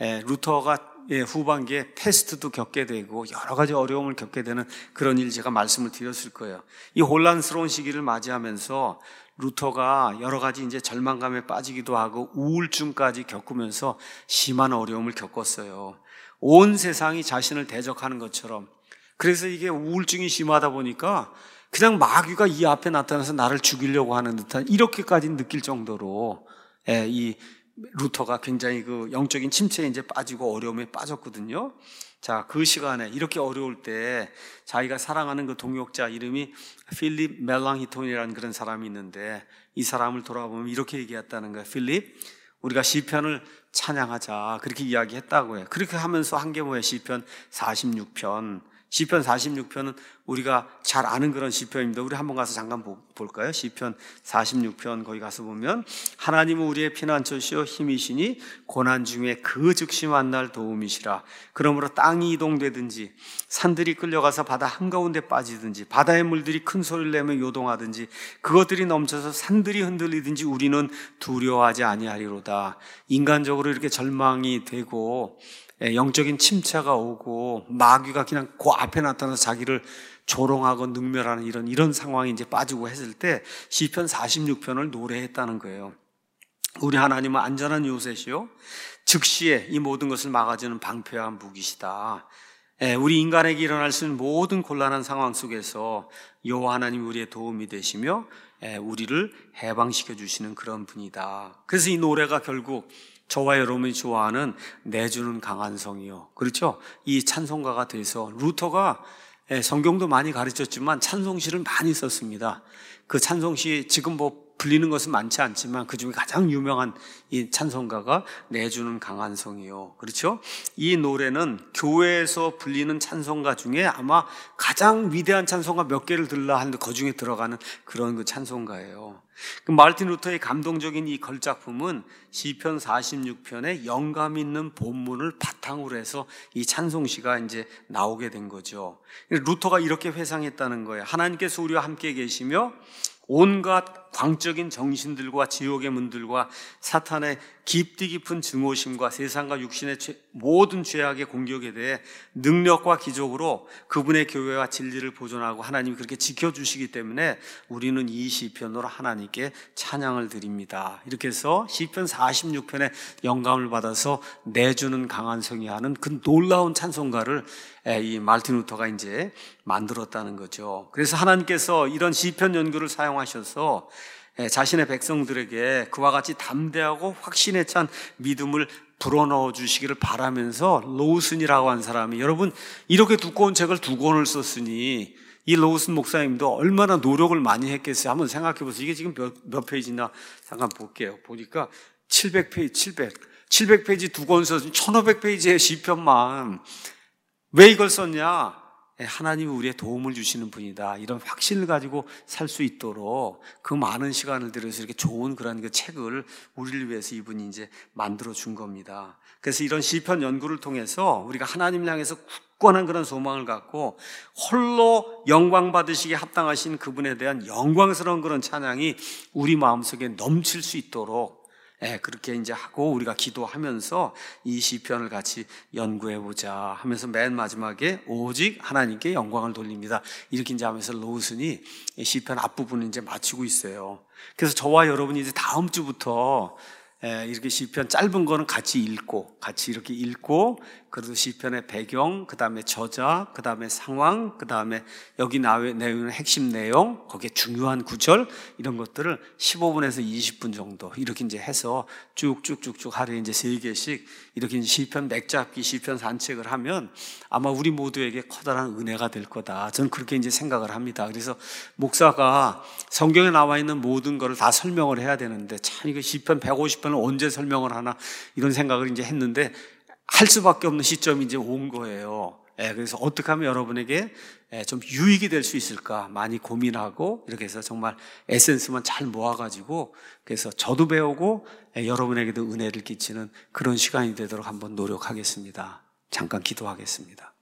루터가 후반기에 패스트도 겪게 되고 여러 가지 어려움을 겪게 되는 그런 일 제가 말씀을 드렸을 거예요. 이 혼란스러운 시기를 맞이하면서 루터가 여러 가지 절망감에 빠지기도 하고 우울증까지 겪으면서 심한 어려움을 겪었어요. 온 세상이 자신을 대적하는 것처럼. 그래서 이게 우울증이 심하다 보니까 그냥 마귀가 이 앞에 나타나서 나를 죽이려고 하는 듯한 이렇게까지 느낄 정도로 이 루터가 굉장히 그 영적인 침체에 빠지고 어려움에 빠졌거든요. 자, 그 시간에 이렇게 어려울 때 자기가 사랑하는 그 동역자 이름이 필립 멜랑히톤이라는 그런 사람이 있는데 이 사람을 돌아보면 이렇게 얘기했다는 거예요. 필립, 우리가 시편을 찬양하자. 그렇게 이야기했다고 해요. 그렇게 하면서 한 게 뭐예요? 시편 46편. 시편 46편은 우리가 잘 아는 그런 시편입니다. 우리 한번 가서 잠깐 볼까요? 시편 46편 거기 가서 보면 하나님은 우리의 피난처시요 힘이시니 고난 중에 그 즉시 만날 도움이시라. 그러므로 땅이 이동되든지 산들이 끌려가서 바다 한가운데 빠지든지 바다의 물들이 큰 소리를 내며 요동하든지 그것들이 넘쳐서 산들이 흔들리든지 우리는 두려워하지 아니하리로다. 인간적으로 이렇게 절망이 되고 영적인 침체가 오고 마귀가 그냥 그 앞에 나타나서 자기를 조롱하고 능멸하는 이런 상황이 빠지고 했을 때 시편 46편을 노래했다는 거예요. 우리 하나님은 안전한 요새시요 즉시에 이 모든 것을 막아주는 방패와 무기시다. 우리 인간에게 일어날 수 있는 모든 곤란한 상황 속에서 여호와 하나님 우리의 도움이 되시며 우리를 해방시켜 주시는 그런 분이다. 그래서 이 노래가 결국 저와 여러분이 좋아하는 내주는 강한 성이요. 그렇죠? 이 찬송가가 돼서 루터가 성경도 많이 가르쳤지만 찬송시를 많이 썼습니다. 그 찬송시 지금 불리는 것은 많지 않지만 그중에 가장 유명한 이 찬송가가 내주는 강한 성이요. 그렇죠? 이 노래는 교회에서 불리는 찬송가 중에 아마 가장 위대한 찬송가 몇 개를 들라 하는데 그 중에 들어가는 그런 그 찬송가예요. 그 마르틴 루터의 감동적인 이 걸작품은 시편 46편의 영감 있는 본문을 바탕으로 해서 이 찬송시가 나오게 된 거죠. 루터가 이렇게 회상했다는 거예요. 하나님께서 우리와 함께 계시며 온갖 광적인 정신들과 지옥의 문들과 사탄의 깊디 깊은 증오심과 세상과 육신의 모든 죄악의 공격에 대해 능력과 기적으로 그분의 교회와 진리를 보존하고 하나님이 그렇게 지켜주시기 때문에 우리는 이 시편으로 하나님께 찬양을 드립니다. 이렇게 해서 시편 46편에 영감을 받아서 내주는 강한 성이 하는 그 놀라운 찬송가를 이 마르틴 루터가 만들었다는 거죠. 그래서 하나님께서 이런 시편 연구를 사용하셔서 자신의 백성들에게 그와 같이 담대하고 확신에 찬 믿음을 불어넣어 주시기를 바라면서 로우슨이라고 한 사람이, 여러분 이렇게 두꺼운 책을 2권을 썼으니 이 로우슨 목사님도 얼마나 노력을 많이 했겠어요. 한번 생각해 보세요. 이게 지금 몇 페이지나 잠깐 볼게요. 보니까 700페이지 2권 썼으니 1500페이지의 시편만. 왜 이걸 썼냐? 하나님이 우리의 도움을 주시는 분이다. 이런 확신을 가지고 살 수 있도록 그 많은 시간을 들여서 이렇게 좋은 그런 그 책을 우리를 위해서 이분이 만들어 준 겁니다. 그래서 이런 시편 연구를 통해서 우리가 하나님을 향해서 굳건한 그런 소망을 갖고 홀로 영광 받으시기에 합당하신 그분에 대한 영광스러운 그런 찬양이 우리 마음속에 넘칠 수 있도록 그렇게 이제 하고 우리가 기도하면서 이 시편을 같이 연구해 보자 하면서 맨 마지막에 오직 하나님께 영광을 돌립니다. 이렇게 이제 하면서 로슨이 시편 앞부분을 이제 마치고 있어요. 그래서 저와 여러분이 이제 다음 주부터 이렇게 시편 짧은 거는 같이 이렇게 읽고, 그래도 시편의 배경, 그 다음에 저자, 그 다음에 상황, 그 다음에 여기 내용의 핵심 내용, 거기에 중요한 구절, 이런 것들을 15분에서 20분 정도 이렇게 이제 해서 쭉쭉쭉쭉 하루에 이제 3개씩 이렇게 이제 시편 맥잡기, 시편 산책을 하면 아마 우리 모두에게 커다란 은혜가 될 거다. 저는 그렇게 이제 생각을 합니다. 그래서 목사가 성경에 나와 있는 모든 것을 다 설명을 해야 되는데, 참 이거 시편 150편을 언제 설명을 하나 이런 생각을 이제 했는데 할 수밖에 없는 시점이 이제 온 거예요. 그래서 어떻게 하면 여러분에게 좀 유익이 될 수 있을까 많이 고민하고, 이렇게 해서 정말 에센스만 잘 모아가지고, 그래서 저도 배우고 여러분에게도 은혜를 끼치는 그런 시간이 되도록 한번 노력하겠습니다. 잠깐 기도하겠습니다.